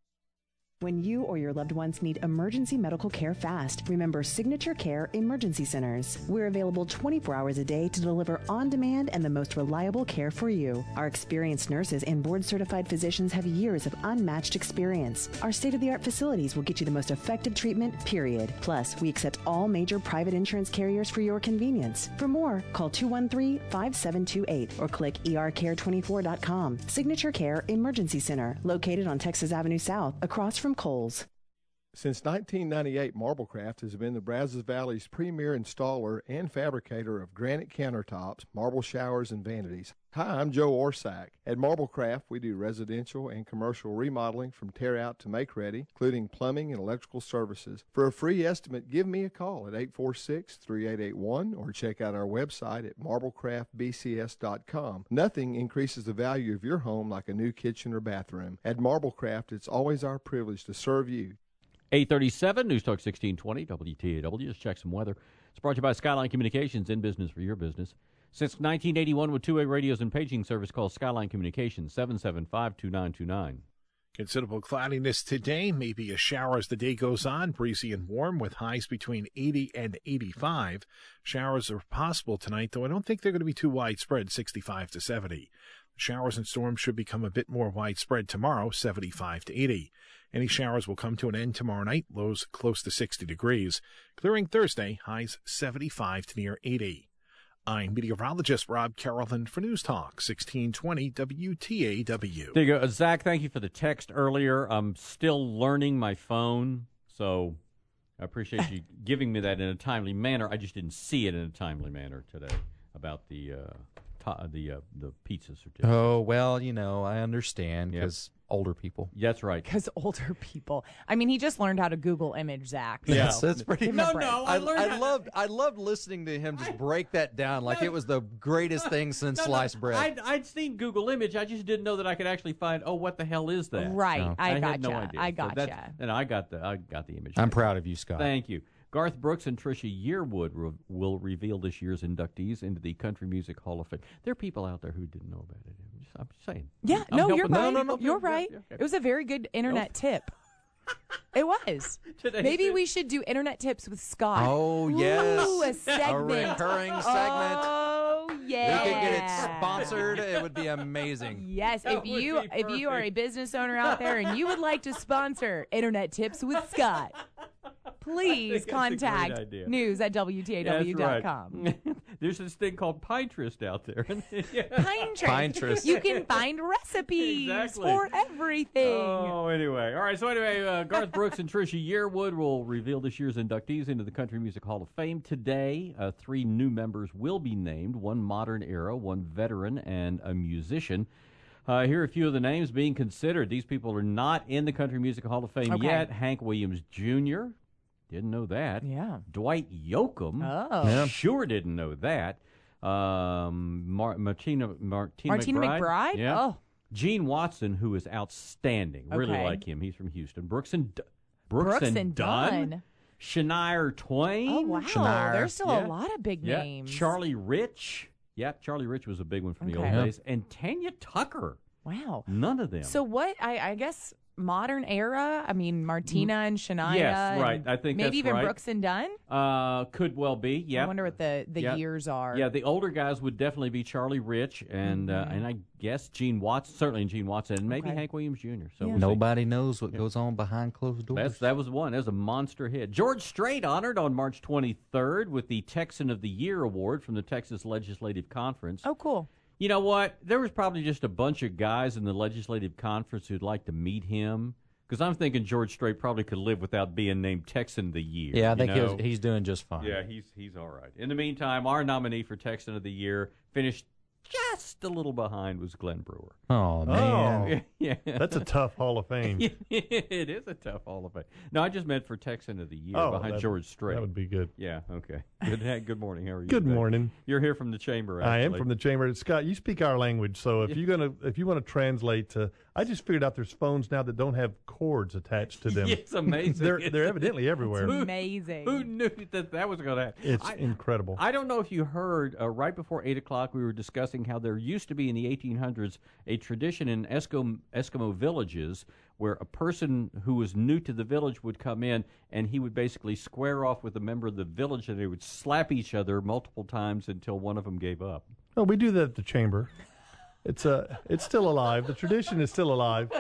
When you or your loved ones need emergency medical care fast, remember Signature Care Emergency Centers. We're available twenty-four hours a day to deliver on-demand and the most reliable care for you. Our experienced nurses and board-certified physicians have years of unmatched experience. Our state-of-the-art facilities will get you the most effective treatment, period. Plus, we accept all major private insurance carriers for your convenience. For more, call two one three, five seven two eight or click E R care twenty-four dot com. Signature Care Emergency Center, located on Texas Avenue South, across from Kohl's. Since nineteen ninety-eight, Marblecraft has been the Brazos Valley's premier installer and fabricator of granite countertops, marble showers, and vanities. Hi, I'm Joe Orsack. At Marblecraft, we do residential and commercial remodeling from tear-out to make-ready, including plumbing and electrical services. For a free estimate, give me a call at eight four six, three eight eight one or check out our website at marblecraft b c s dot com. Nothing increases the value of your home like a new kitchen or bathroom. At Marblecraft, it's always our privilege to serve you. eight thirty-seven, News Talk sixteen twenty, W T A W. Let's check some weather. It's brought to you by Skyline Communications, in business for your business. Since nineteen eighty-one, with two-way radios and paging service, call Skyline Communications, seven seven five, two nine two nine. Considerable cloudiness today, maybe a shower as the day goes on, breezy and warm with highs between eighty and eighty-five. Showers are possible tonight, though I don't think they're going to be too widespread, sixty-five to seventy. Showers and storms should become a bit more widespread tomorrow, seventy-five to eighty. Any showers will come to an end tomorrow night, lows close to sixty degrees. Clearing Thursday, highs seventy-five to near eighty. I'm meteorologist Rob Carrollton for News Talk sixteen twenty W T A W. There you go. Uh, Zach, thank you for the text earlier. I'm still learning my phone, so I appreciate you giving me that in a timely manner. I just didn't see it in a timely manner today about the uh, to- the uh, the pizza certificate. Oh, well, you know, I understand because yep. older people. That's right. Because older people. I mean, he just learned how to Google image, Zach. So yes, that's pretty. No, no, I, I, I loved. I loved listening to him just break that down like no, it was the greatest thing since no, sliced no, bread. I'd, I'd seen Google image. I just didn't know that I could actually find. Oh, what the hell is that? Right. No, I, I gotcha. had no idea. I gotcha. So and I got the. I got the image. I'm proud of you, Scott. Thank you. Garth Brooks and Trisha Yearwood re- will reveal this year's inductees into the Country Music Hall of Fame. There are people out there who didn't know about it. I'm just, I'm just saying. Yeah, I'm no, you're them. right. No, no, no, you're no, right. yeah, yeah. It was a very good internet tip. It was. Today's Maybe it. we should do internet tips with Scott. Oh, yes. Ooh, a segment. A recurring segment. Oh, yeah. We could get it sponsored. It would be amazing. Yes, That if you if you are a business owner out there and you would like to sponsor Internet Tips with Scott, please contact news at W T A W dot com. That's right. There's this thing called Pinterest out there. Pinterest. Pinterest. You can find recipes Exactly. for everything. Oh, anyway. All right, so anyway, uh, Garth Brooks and Trisha Yearwood will reveal this year's inductees into the Country Music Hall of Fame today. Uh, three new members will be named, one modern era, one veteran, and a musician. Uh, here are a few of the names being considered. These people are not in the Country Music Hall of Fame Okay. yet. Hank Williams Junior Didn't know that. Yeah. Dwight Yoakam. Oh. Yeah. Sure didn't know that. Um, Mar- Martina, Martina, Martina McBride. McBride? Yeah. Oh. Gene Watson, who is outstanding. Really Okay. like him. He's from Houston. Brooks and D- Brooks, Brooks and, and Dunn. Dunn. Shania Twain. Oh, wow. Shania. There's still Yeah. a lot of big Yeah. names. Charlie Rich. Yep, Charlie Rich was a big one from the Okay. old Yeah. days. And Tanya Tucker. Wow. None of them. So what, I, I guess, modern era? I mean, Martina and Shania. Yes, right. and I think maybe that's even right. Brooks and Dunn? Uh, could well be. Yeah. I wonder what the, the Yep. years are. Yeah, the older guys would definitely be Charlie Rich and Mhm. uh, and I guess Gene Watson, certainly Gene Watson, and maybe Okay. Hank Williams Junior So Yeah. we'll see. Nobody knows what goes on behind closed doors. That's, that was one. That was a monster hit. George Strait honored on March twenty-third with the Texan of the Year award from the Texas Legislative Conference. Oh, cool. You know what? There was probably just a bunch of guys in the Legislative Conference who'd like to meet him. Because I'm thinking George Strait probably could live without being named Texan of the Year. yeah, I think you know? he's, he's doing just fine. Yeah, he's he's all right. In the meantime, our nominee for Texan of the Year finished just a little behind was Glenn Brewer. Oh, man. Oh, yeah. That's a tough Hall of Fame. It is a tough Hall of Fame. No, I just meant for Texan of the Year Oh, behind that- George Strait. That would be good. Yeah, okay. Good, hey, good morning. How are you? Good today? morning. You're here from the chamber, I am actually. from the chamber. Scott, you speak our language, so if you're gonna, if you want to translate to, I just figured out there's phones now that don't have cords attached to them. It's amazing. they're they're evidently everywhere. It's amazing. Who knew that that was going to happen? It's I, incredible. I don't know if you heard, uh, right before eight o'clock, we were discussing how there used to be in the eighteen hundreds a tradition in Eskimo, Eskimo villages where a person who was new to the village would come in and he would basically square off with a member of the village and they would slap each other multiple times until one of them gave up. Oh, we do that at the chamber. It's uh, it's still alive. The tradition is still alive.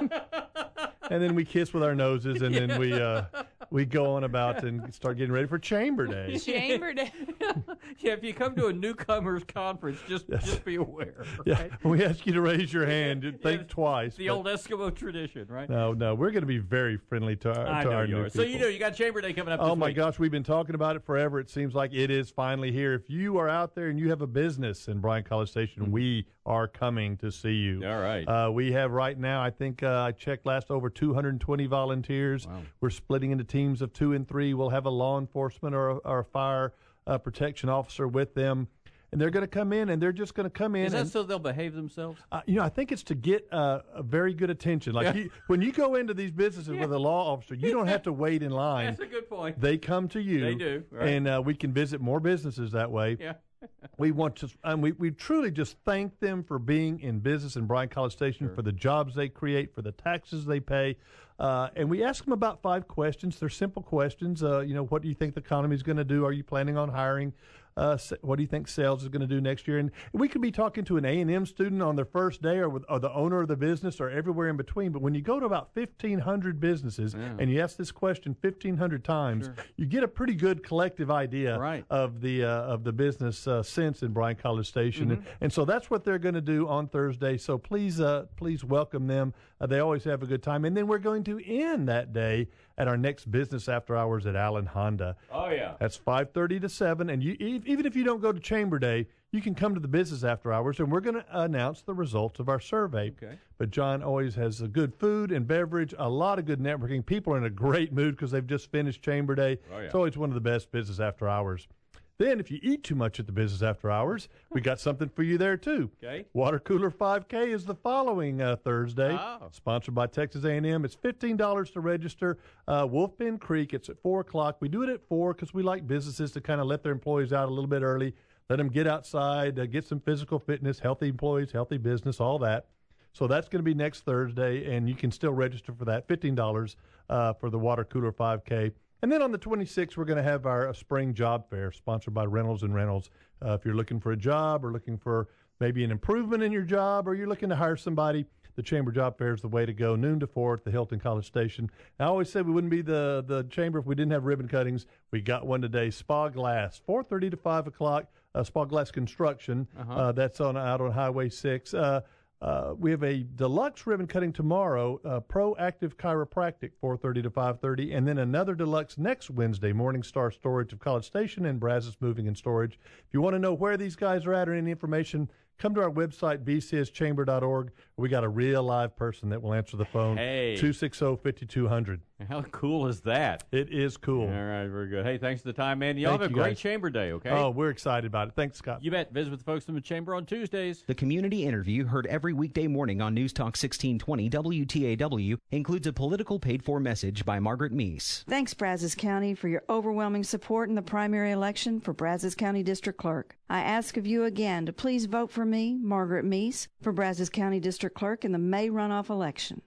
And then we kiss with our noses, and then we uh, we go on about and start getting ready for Chamber Day. Chamber Day. Yeah, if you come to a newcomers conference, just Yes. just be aware. Yeah, Right? we ask you to raise your hand. Think Yeah, twice. The but- old Eskimo tradition, right? No, no, we're going to be very friendly to our, I to know our you new are. So you people. know, you got Chamber Day coming up Oh this my week. gosh, we've been talking about it forever. It seems like it is finally here. If you are out there and you have a business in Bryan College Station, we are coming to see you. All right. Uh, we have right now, I think uh, I checked last, over two hundred twenty volunteers. Wow. We're splitting into teams of two and three. We'll have a law enforcement or a, or a fire uh, protection officer with them. And they're going to come in, and they're just going to come in. Is that and, so they'll behave themselves? uh, you know, I think it's to get uh, a very good attention. Like Yeah. you, when you go into these businesses Yeah. with a law officer, you don't have to wait in line. That's a good point. They come to you. They do, right. And uh, we can visit more businesses that way. Yeah. We want to, and we, we truly just thank them for being in business in Bryan College Station, Sure. for the jobs they create, for the taxes they pay. Uh, and we ask them about five questions. They're simple questions. Uh, you know, what do you think the economy is going to do? Are you planning on hiring? Uh, what do you think sales is going to do next year? And we could be talking to an A and M student on their first day, or with or the owner of the business, or everywhere in between. But when you go to about fifteen hundred businesses Yeah. and you ask this question fifteen hundred times, Sure. you get a pretty good collective idea Right. of the uh, of the business uh, sense in Bryan College Station. Mhm. And, and so that's what they're going to do on Thursday. So please, uh, please welcome them. Uh, they always have a good time. And then we're going to end that day at our next business after hours at Allen Honda. Oh, yeah. That's five thirty to seven. And you, e- even if you don't go to Chamber Day, you can come to the business after hours, and we're going to announce the results of our survey. Okay. But John always has a good food and beverage, a lot of good networking. People are in a great mood because they've just finished Chamber Day. Oh, yeah. It's always one of the best business after hours. Then, if you eat too much at the business after hours, we got something for you there, too. Okay. Water Cooler five K is the following uh, Thursday, Oh. sponsored by Texas A and M. It's fifteen dollars to register. Uh, Wolf Bend Creek, it's at four o'clock. We do it at four because we like businesses to kind of let their employees out a little bit early, let them get outside, uh, get some physical fitness, healthy employees, healthy business, all that. So that's going to be next Thursday, and you can still register for that, fifteen dollars uh, for the Water Cooler five K. And then on the twenty-sixth, we're going to have our uh, spring job fair sponsored by Reynolds and Reynolds. Uh, if you're looking for a job or looking for maybe an improvement in your job, or you're looking to hire somebody, the Chamber Job Fair is the way to go, noon to four at the Hilton College Station. I always said we wouldn't be the, the Chamber if we didn't have ribbon cuttings. We got one today, Spa Glass, four thirty to five o'clock, uh, Spa Glass Construction. Uh-huh. Uh, that's on out on Highway six. Uh, Uh, we have a deluxe ribbon cutting tomorrow, uh, Proactive Chiropractic, four thirty to five thirty, and then another deluxe next Wednesday, Morningstar Storage of College Station and Brazos Moving and Storage. If you want to know where these guys are at or any information, come to our website, b c s chamber dot org. We got a real live person that will answer the phone, Hey. two six zero, five two zero zero. How cool is that? It is cool. All right, very good. Hey, thanks for the time, man. Y'all Thank have a you, great guys. Chamber Day, okay? Oh, we're excited about it. Thanks, Scott. You bet. Visit with the folks in the Chamber on Tuesdays. The community interview heard every weekday morning on News Talk sixteen twenty W T A W includes a political paid-for message by Margaret Meese. Thanks, Brazos County, for your overwhelming support in the primary election for Brazos County District Clerk. I ask of you again to please vote for me, Margaret Meese, for Brazos County District Clerk in the May runoff election.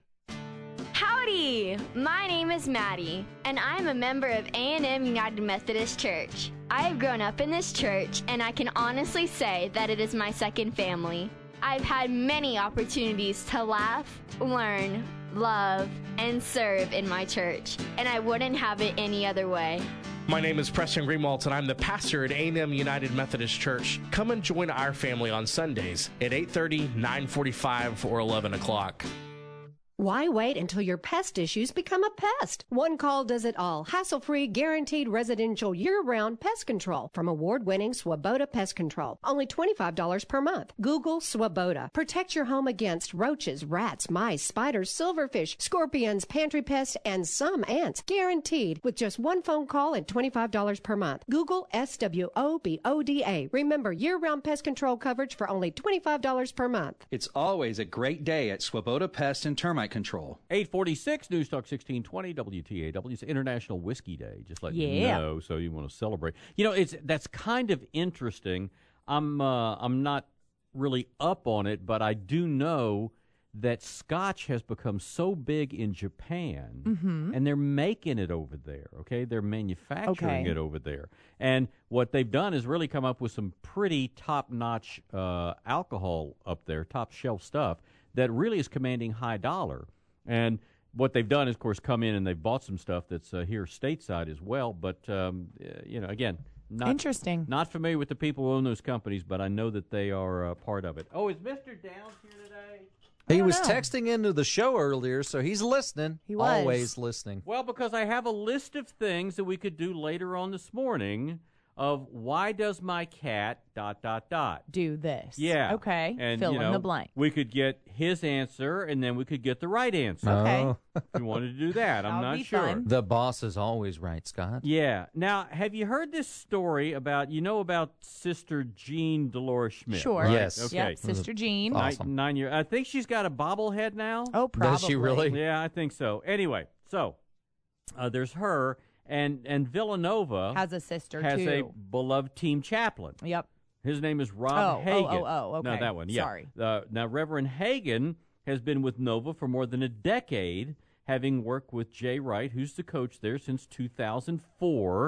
Howdy! My name is Maddie, and I'm a member of A and M United Methodist Church. I have grown up in this church, and I can honestly say that it is my second family. I've had many opportunities to laugh, learn, love, and serve in my church, and I wouldn't have it any other way. My name is Preston Greenwald, and I'm the pastor at A and M United Methodist Church. Come and join our family on Sundays at eight thirty, nine forty-five, or eleven o'clock. Why wait until your pest issues become a pest? One call does it all. Hassle-free, guaranteed residential year-round pest control from award-winning Swoboda Pest Control. Only twenty-five dollars per month. Google Swoboda. Protect your home against roaches, rats, mice, spiders, silverfish, scorpions, pantry pests, and some ants. Guaranteed with just one phone call and twenty-five dollars per month. Google S W O B O D A. Remember, year-round pest control coverage for only twenty-five dollars per month. It's always a great day at Swoboda Pest and Termite Control. eight forty-six, News Talk sixteen twenty, W T A W. It's International Whiskey Day, just let you Yeah. know, so you want to celebrate. You know, it's that's kind of interesting. I'm uh, I'm not really up on it, but I do know that Scotch has become so big in Japan, Mhm. and they're making it over there, okay? They're manufacturing Okay. it over there. And what they've done is really come up with some pretty top-notch uh, alcohol up there, top-shelf stuff, that really is commanding high dollar. And what they've done is, of course, come in and they've bought some stuff that's uh, here stateside as well. But, um, uh, you know, again, not, Interesting. not familiar with the people who own those companies, but I know that they are uh, part of it. Oh, is Mister Downs here today? He don't was know. texting into the show earlier, so he's listening. He was. Always listening. Well, because I have a list of things that we could do later on this morning of why does my cat dot, dot, dot. Do this. Yeah. Okay. And, Fill you in know, the blank. We could get his answer, and then we could get the right answer. Okay. Oh. If you wanted to do that, I'm That'll not be sure. fun. The boss is always right, Scott. Yeah. Now, have you heard this story about, you know about Sister Jean Dolores Schmidt? Sure. right? Yes. Okay. Yep, Sister Jean. Nine, Awesome. nine year. I think she's got a bobblehead now. Oh, probably. Does she really? Yeah, I think so. Anyway, so uh, there's her, and and Villanova Has a sister, has a too. beloved team chaplain. Yep. His name is Rob Oh, oh, Hagan. oh, oh, No, okay. that one. Yeah. Sorry. Uh, now, Reverend Hagan has been with Nova for more than a decade, having worked with Jay Wright, who's the coach there since two thousand four.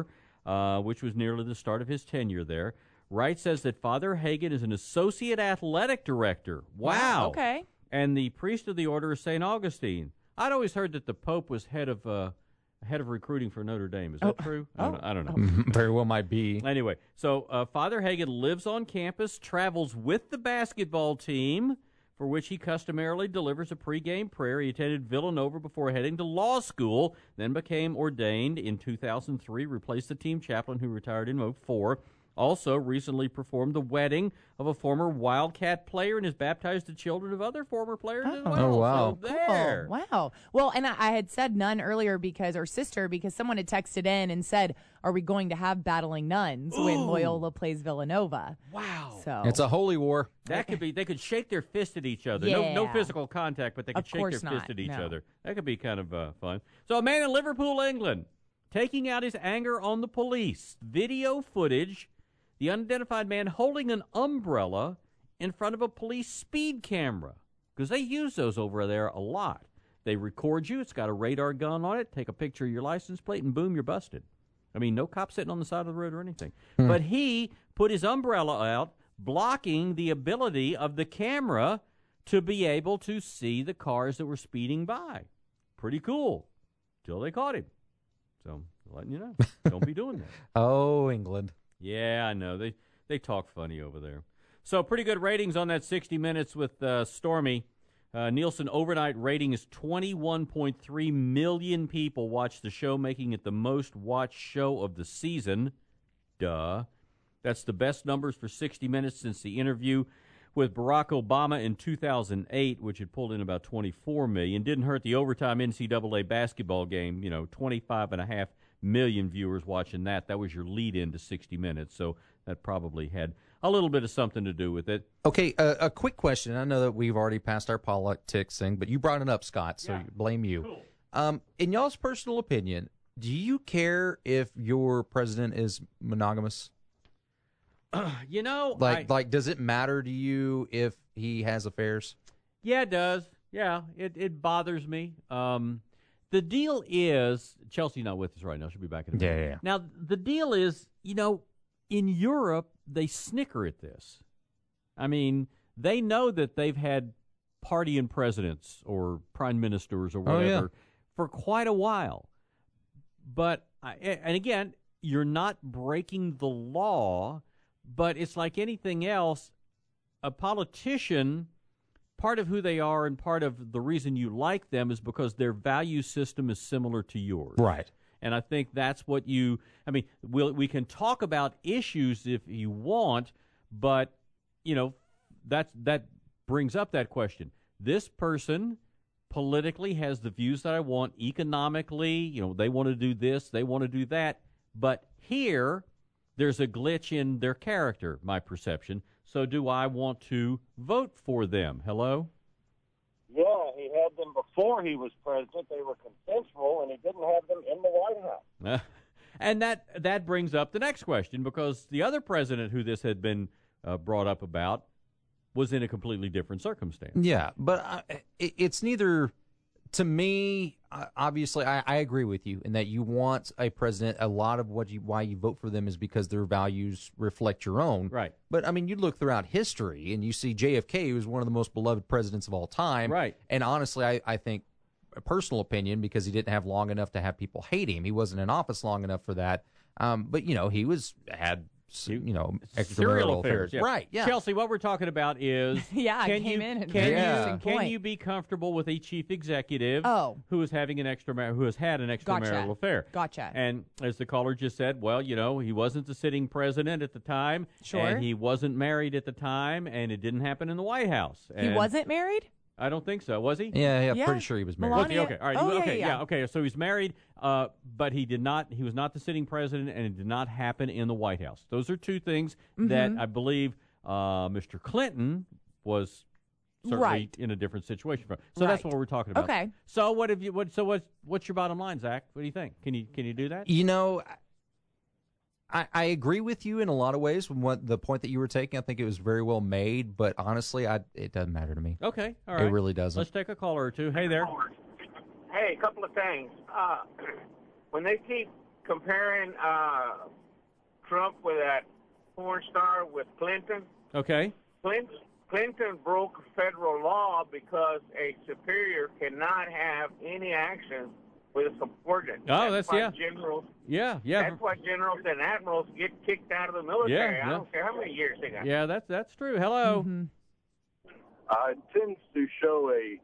uh, which was nearly the start of his tenure there. Wright says that Father Hagen is an associate athletic director. Wow. Wow, okay. And the priest of the Order is Saint Augustine. I'd always heard that the Pope was head of uh, head of recruiting for Notre Dame. Is that Oh. true? I, don't, I don't know. Very well might be. Anyway, so uh, Father Hagen lives on campus, travels with the basketball team, for which he customarily delivers a pregame prayer. He attended Villanova before heading to law school, then became ordained in two thousand three, replaced the team chaplain who retired in oh four. Also recently performed the wedding of a former Wildcat player and has baptized the children of other former players as well. Oh, wow. So there. Cool. Wow. Well, and I, I had said nun earlier because, or sister, because someone had texted in and said, are we going to have battling nuns when Ooh. Loyola plays Villanova? Wow. So It's a holy war. That could be, they could shake their fist at each other. No, no Yeah. physical contact, but they could Of shake course their fist not. at each No. other. That could be kind of uh, fun. So a man in Liverpool, England, taking out his anger on the police. Video footage, the unidentified man holding an umbrella in front of a police speed camera, because they use those over there a lot. They record you. It's got a radar gun on it. Take a picture of your license plate, and boom, you're busted. I mean, no cop sitting on the side of the road or anything. Hmm. But he put his umbrella out, blocking the ability of the camera to be able to see the cars that were speeding by. Pretty cool. Till they caught him. So, letting you know. Don't be doing that. Oh, England. Yeah, I know. They they talk funny over there. So pretty good ratings on that sixty Minutes with uh, Stormy. Uh, Nielsen overnight rating is twenty-one point three million people watched the show, making it the most watched show of the season. Duh. That's the best numbers for sixty Minutes since the interview with Barack Obama in two thousand eight, which had pulled in about twenty-four million. Didn't hurt the overtime N C double A basketball game, you know, twenty-five and a half million viewers watching that. That was your lead-in to sixty Minutes, so that probably had a little bit of something to do with it. Okay, uh, a quick question. I know that we've already passed our politics thing, but you brought it up, Scott, so Yeah. blame you. Cool. Um, in y'all's personal opinion, do you care if your president is monogamous? You know, Like, I, like, does it matter to you if he has affairs? yeah, it does. Yeah, it, it bothers me. Um, the deal is, Chelsea's not with us right now. She'll be back in a minute. Yeah, yeah, yeah. Now, the deal is, you know, in Europe, they snicker at this. I mean, they know that they've had partying presidents or prime ministers or Oh, whatever yeah. for quite a while. But, I- and again, you're not breaking the law, but it's like anything else. A politician, part of who they are and part of the reason you like them is because their value system is similar to yours. Right. And I think that's what you, I mean, we'll, we can talk about issues if you want, but, you know, that's, that brings up that question. This person politically has the views that I want, economically, you know, they want to do this, they want to do that, but here there's a glitch in their character, my perception, so do I want to vote for them? Hello? Yeah, he had them before he was president. They were consensual, and he didn't have them in the White House. Uh, and that that brings up the next question, because the other president who this had been uh, brought up about was in a completely different circumstance. Yeah, but uh, it, it's neither. To me, uh, obviously, I, I agree with you in that you want a president. A lot of what you why you vote for them is because their values reflect your own. Right. But I mean, you look throughout history and you see J F K was one of the most beloved presidents of all time. Right. And honestly, I, I think, a personal opinion, because he didn't have long enough to have people hate him. He wasn't in office long enough for that. Um, but you know, he was had you know Serial extramarital affairs, yeah. Right. Yeah. Chelsea, what we're talking about is Yeah, I can came you, in at can very you interesting can point. you be comfortable with a chief executive Oh. who is having an extramarital who has had an extramarital Gotcha. affair? Gotcha. And as the caller just said, well, you know, he wasn't the sitting president at the time, Sure. and he wasn't married at the time, and it didn't happen in the White House. He And wasn't married? I don't think so. Was he? Yeah, yeah, Yeah. pretty sure he was married. Melania- Okay, all right. Oh, yeah, okay, yeah, yeah. okay. So he's married, uh, but he did not. He was not the sitting president, and it did not happen in the White House. Those are two things that Mhm. I believe uh, Mister Clinton was certainly Right. in a different situation from. So that's Right. what we're talking about. Okay. So what have you? What? So what's what's your bottom line, Zach? What do you think? Can you can you do that? You know, I, I agree with you in a lot of ways. From what the point that you were taking, I think it was very well made. But honestly, I it doesn't matter to me. Okay, all right. It really doesn't. Let's take a caller or two. Hey there. Hey, a couple of things. Uh, when they keep comparing uh, Trump with that porn star with Clinton. Okay. Clinton, Clinton broke federal law because a superior cannot have any action with a subordinate. Oh, that's, why yeah. Generals, Yeah, yeah. That's why generals and admirals get kicked out of the military. Yeah, I yeah. don't care how many years they got. Yeah, that's that's true. Hello. Mm-hmm. Uh, it tends to show a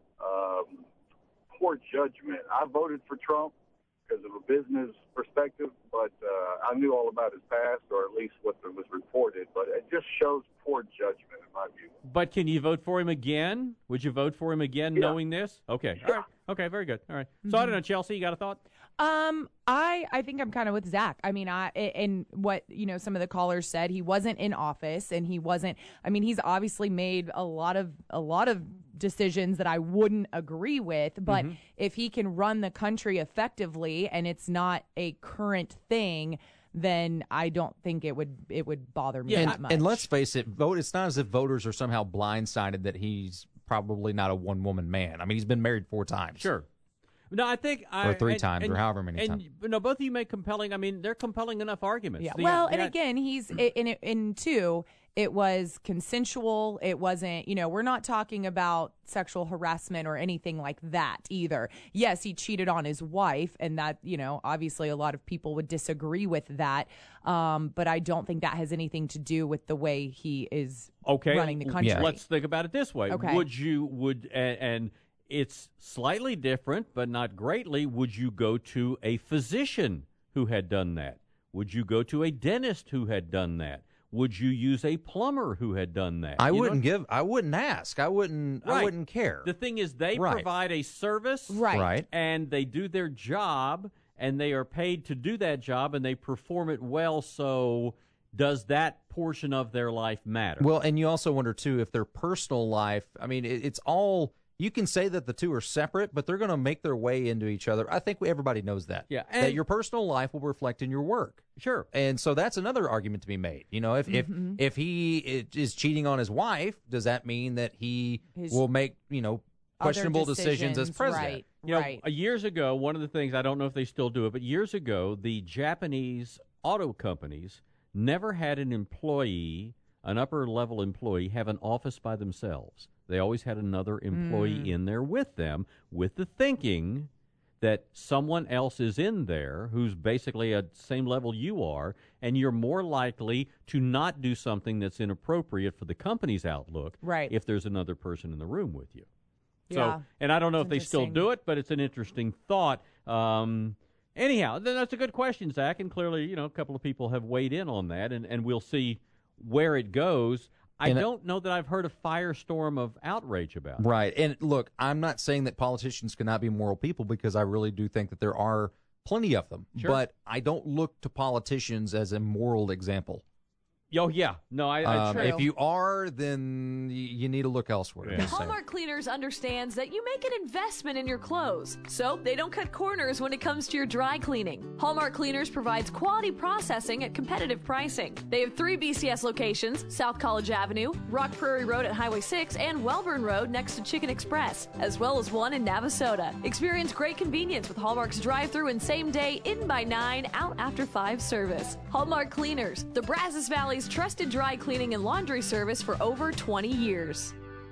um, poor judgment. I voted for Trump because of a business perspective, but uh, I knew all about his past, or at least what was reported. But it just shows poor judgment, in my view. But can you vote for him again? Would you vote for him again Yeah. knowing this? Okay. All right. Okay, very good. All right. So I don't know, Chelsea, you got a thought? Um, I I think I'm kind of with Zach. I mean, I and what you know, some of the callers said, he wasn't in office, and he wasn't. I mean, he's obviously made a lot of a lot of decisions that I wouldn't agree with. But Mhm. if he can run the country effectively, and it's not a current thing, then I don't think it would it would bother me and, that much. and let's face it, vote. It's not as if voters are somehow blindsided that he's probably not a one woman man. I mean, he's been married four times. Sure. No, I think I, Or three and- times, and- or however many and, times. But no, both of you make compelling. I mean, they're compelling enough arguments. Yeah. The- Well, the- and again, he's in in two. It was consensual. It wasn't, you know, we're not talking about sexual harassment or anything like that either. Yes, he cheated on his wife, and that, you know, obviously a lot of people would disagree with that. Um, but I don't think that has anything to do with the way he is okay, running the country. Let's think about it this way. Okay. Would you would and, and it's slightly different, but not greatly. Would you go to a physician who had done that? Would you go to a dentist who had done that? Would you use a plumber who had done that? I You know wouldn't what- give. I wouldn't ask. I wouldn't. I Right. wouldn't care. The thing is, they Right. provide a service, Right. Right. and they do their job, and they are paid to do that job, and they perform it well. So, does that portion of their life matter? Well, and you also wonder too if their personal life. I mean, it, it's all. You can say that the two are separate, but they're going to make their way into each other. I think everybody knows that. Yeah, that and- your personal life will reflect in your work. Sure. And so that's another argument to be made. You know, if Mhm. if if he i- is cheating on his wife, does that mean that he His will make, you know, other questionable decisions, as decisions, president? right. You know, Right. uh, years ago, one of the things, I don't know if they still do it, but years ago, the Japanese auto companies never had an employee, an upper level employee, have an office by themselves. They always had another employee Mm. in there with them, with the thinking that someone else is in there who's basically at the same level you are, and you're more likely to not do something that's inappropriate for the company's outlook Right. if there's another person in the room with you. So, Yeah. and I don't know if they still Interesting. do it, but it's an interesting thought. Um, anyhow, th- that's a good question, Zach, and clearly, you know, a couple of people have weighed in on that, and, and we'll see where it goes. I And, uh, don't know that I've heard a firestorm of outrage about it. Right. And look, I'm not saying that politicians cannot be moral people, because I really do think that there are plenty of them. Sure. But I don't look to politicians as a moral example. Oh, yeah. No, I, I Um, if you are, then y- you need to look elsewhere. I'm just saying. Hallmark Cleaners understands that you make an investment in your clothes, so they don't cut corners when it comes to your dry cleaning. Hallmark Cleaners provides quality processing at competitive pricing. They have three B C S locations: South College Avenue, Rock Prairie Road at Highway six, and Welborn Road next to Chicken Express, as well as one in Navasota. Experience great convenience with Hallmark's drive-through and same-day in by nine, out after five service. Hallmark Cleaners, the Brazos Valley's trusted dry cleaning and laundry service for over twenty years.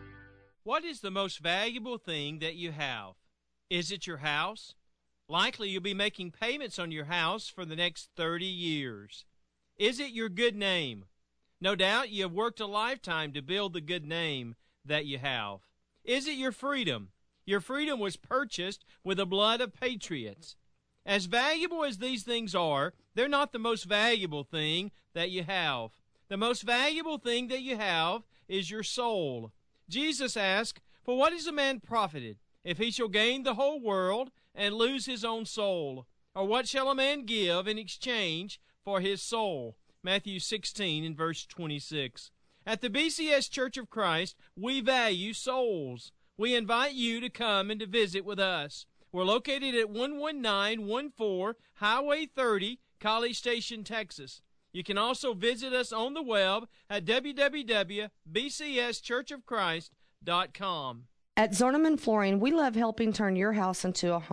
What is the most valuable thing that you have? Is it your house? Likely you'll be making payments on your house for the next thirty years. Is it your good name? No doubt you have worked a lifetime to build the good name that you have. Is it your freedom? Your freedom was purchased with the blood of patriots. As valuable as these things are, they're not the most valuable thing that you have. The most valuable thing that you have is your soul. Jesus asked, "For what is a man profited, if he shall gain the whole world and lose his own soul? Or what shall a man give in exchange for his soul?" Matthew sixteen and verse twenty-six. At the B C S Church of Christ, we value souls. We invite you to come and to visit with us. We're located at one one nine one four Highway thirty, College Station, Texas. You can also visit us on the web at w w w dot b c s church of christ dot com. At Zorneman Flooring, we love helping turn your house into a home.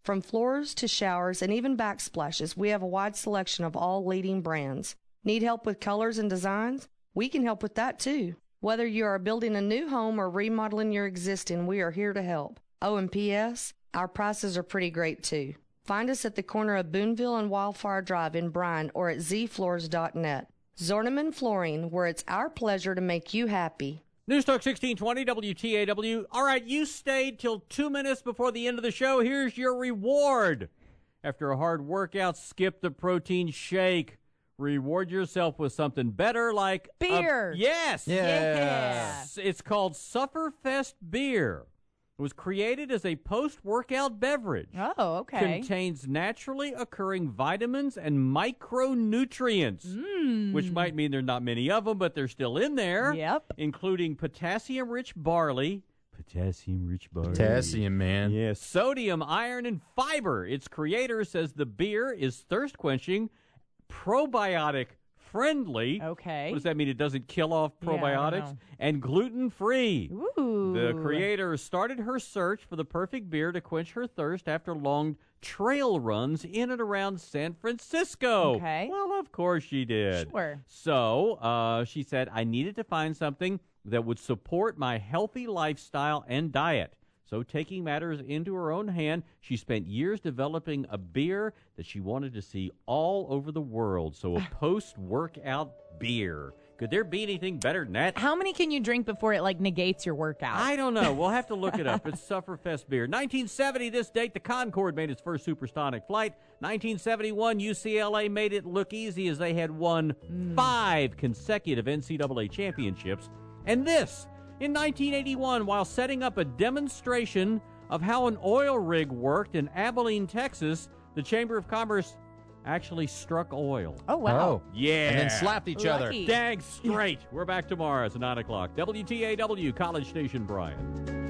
From floors to showers and even backsplashes, we have a wide selection of all leading brands. Need help with colors and designs? We can help with that too. Whether you are building a new home or remodeling your existing, we are here to help. Oh, and P S, our prices are pretty great too. Find us at the corner of Boonville and Wildfire Drive in Bryan or at z floors dot net. Zorneman Flooring, where it's our pleasure to make you happy. News Talk sixteen twenty W T A W. All right, you stayed till two minutes before the end of the show. Here's your reward. After a hard workout, skip the protein shake. Reward yourself with something better like beer. A, yes. Yes. It's called Sufferfest Beer. It was created as a post-workout beverage. Oh, okay. Contains naturally occurring vitamins and micronutrients, mm. which might mean there's not many of them, but they're still in there. Yep. Including potassium-rich barley. Potassium-rich barley. Potassium, man. Yes. Sodium, iron, and fiber. Its creator says the beer is thirst-quenching, probiotic-friendly. Okay. What does that mean? It doesn't kill off Yeah, I don't probiotics? know. And gluten-free. Ooh. The creator started her search for the perfect beer to quench her thirst after long trail runs in and around San Francisco. Okay. Well, of course she did. Sure. So uh, she said, I needed to find something that would support my healthy lifestyle and diet. So taking matters into her own hand, she spent years developing a beer that she wanted to see all over the world. So a post-workout beer. Could there be anything better than that? How many can you drink before it, like, negates your workout? I don't know. We'll have to look it up. It's Sufferfest Beer. nineteen seventy, this date, the Concorde made its first supersonic flight. nineteen seventy-one, U C L A made it look easy as they had won mm. five consecutive N C double A championships. And this, in nineteen eighty-one, while setting up a demonstration of how an oil rig worked in Abilene, Texas, the Chamber of Commerce actually struck oil. Oh, wow. Oh. Yeah. And then slapped each Lucky. other. Dang straight. We're back tomorrow. It's nine o'clock. W T A W, College Station, Bryan.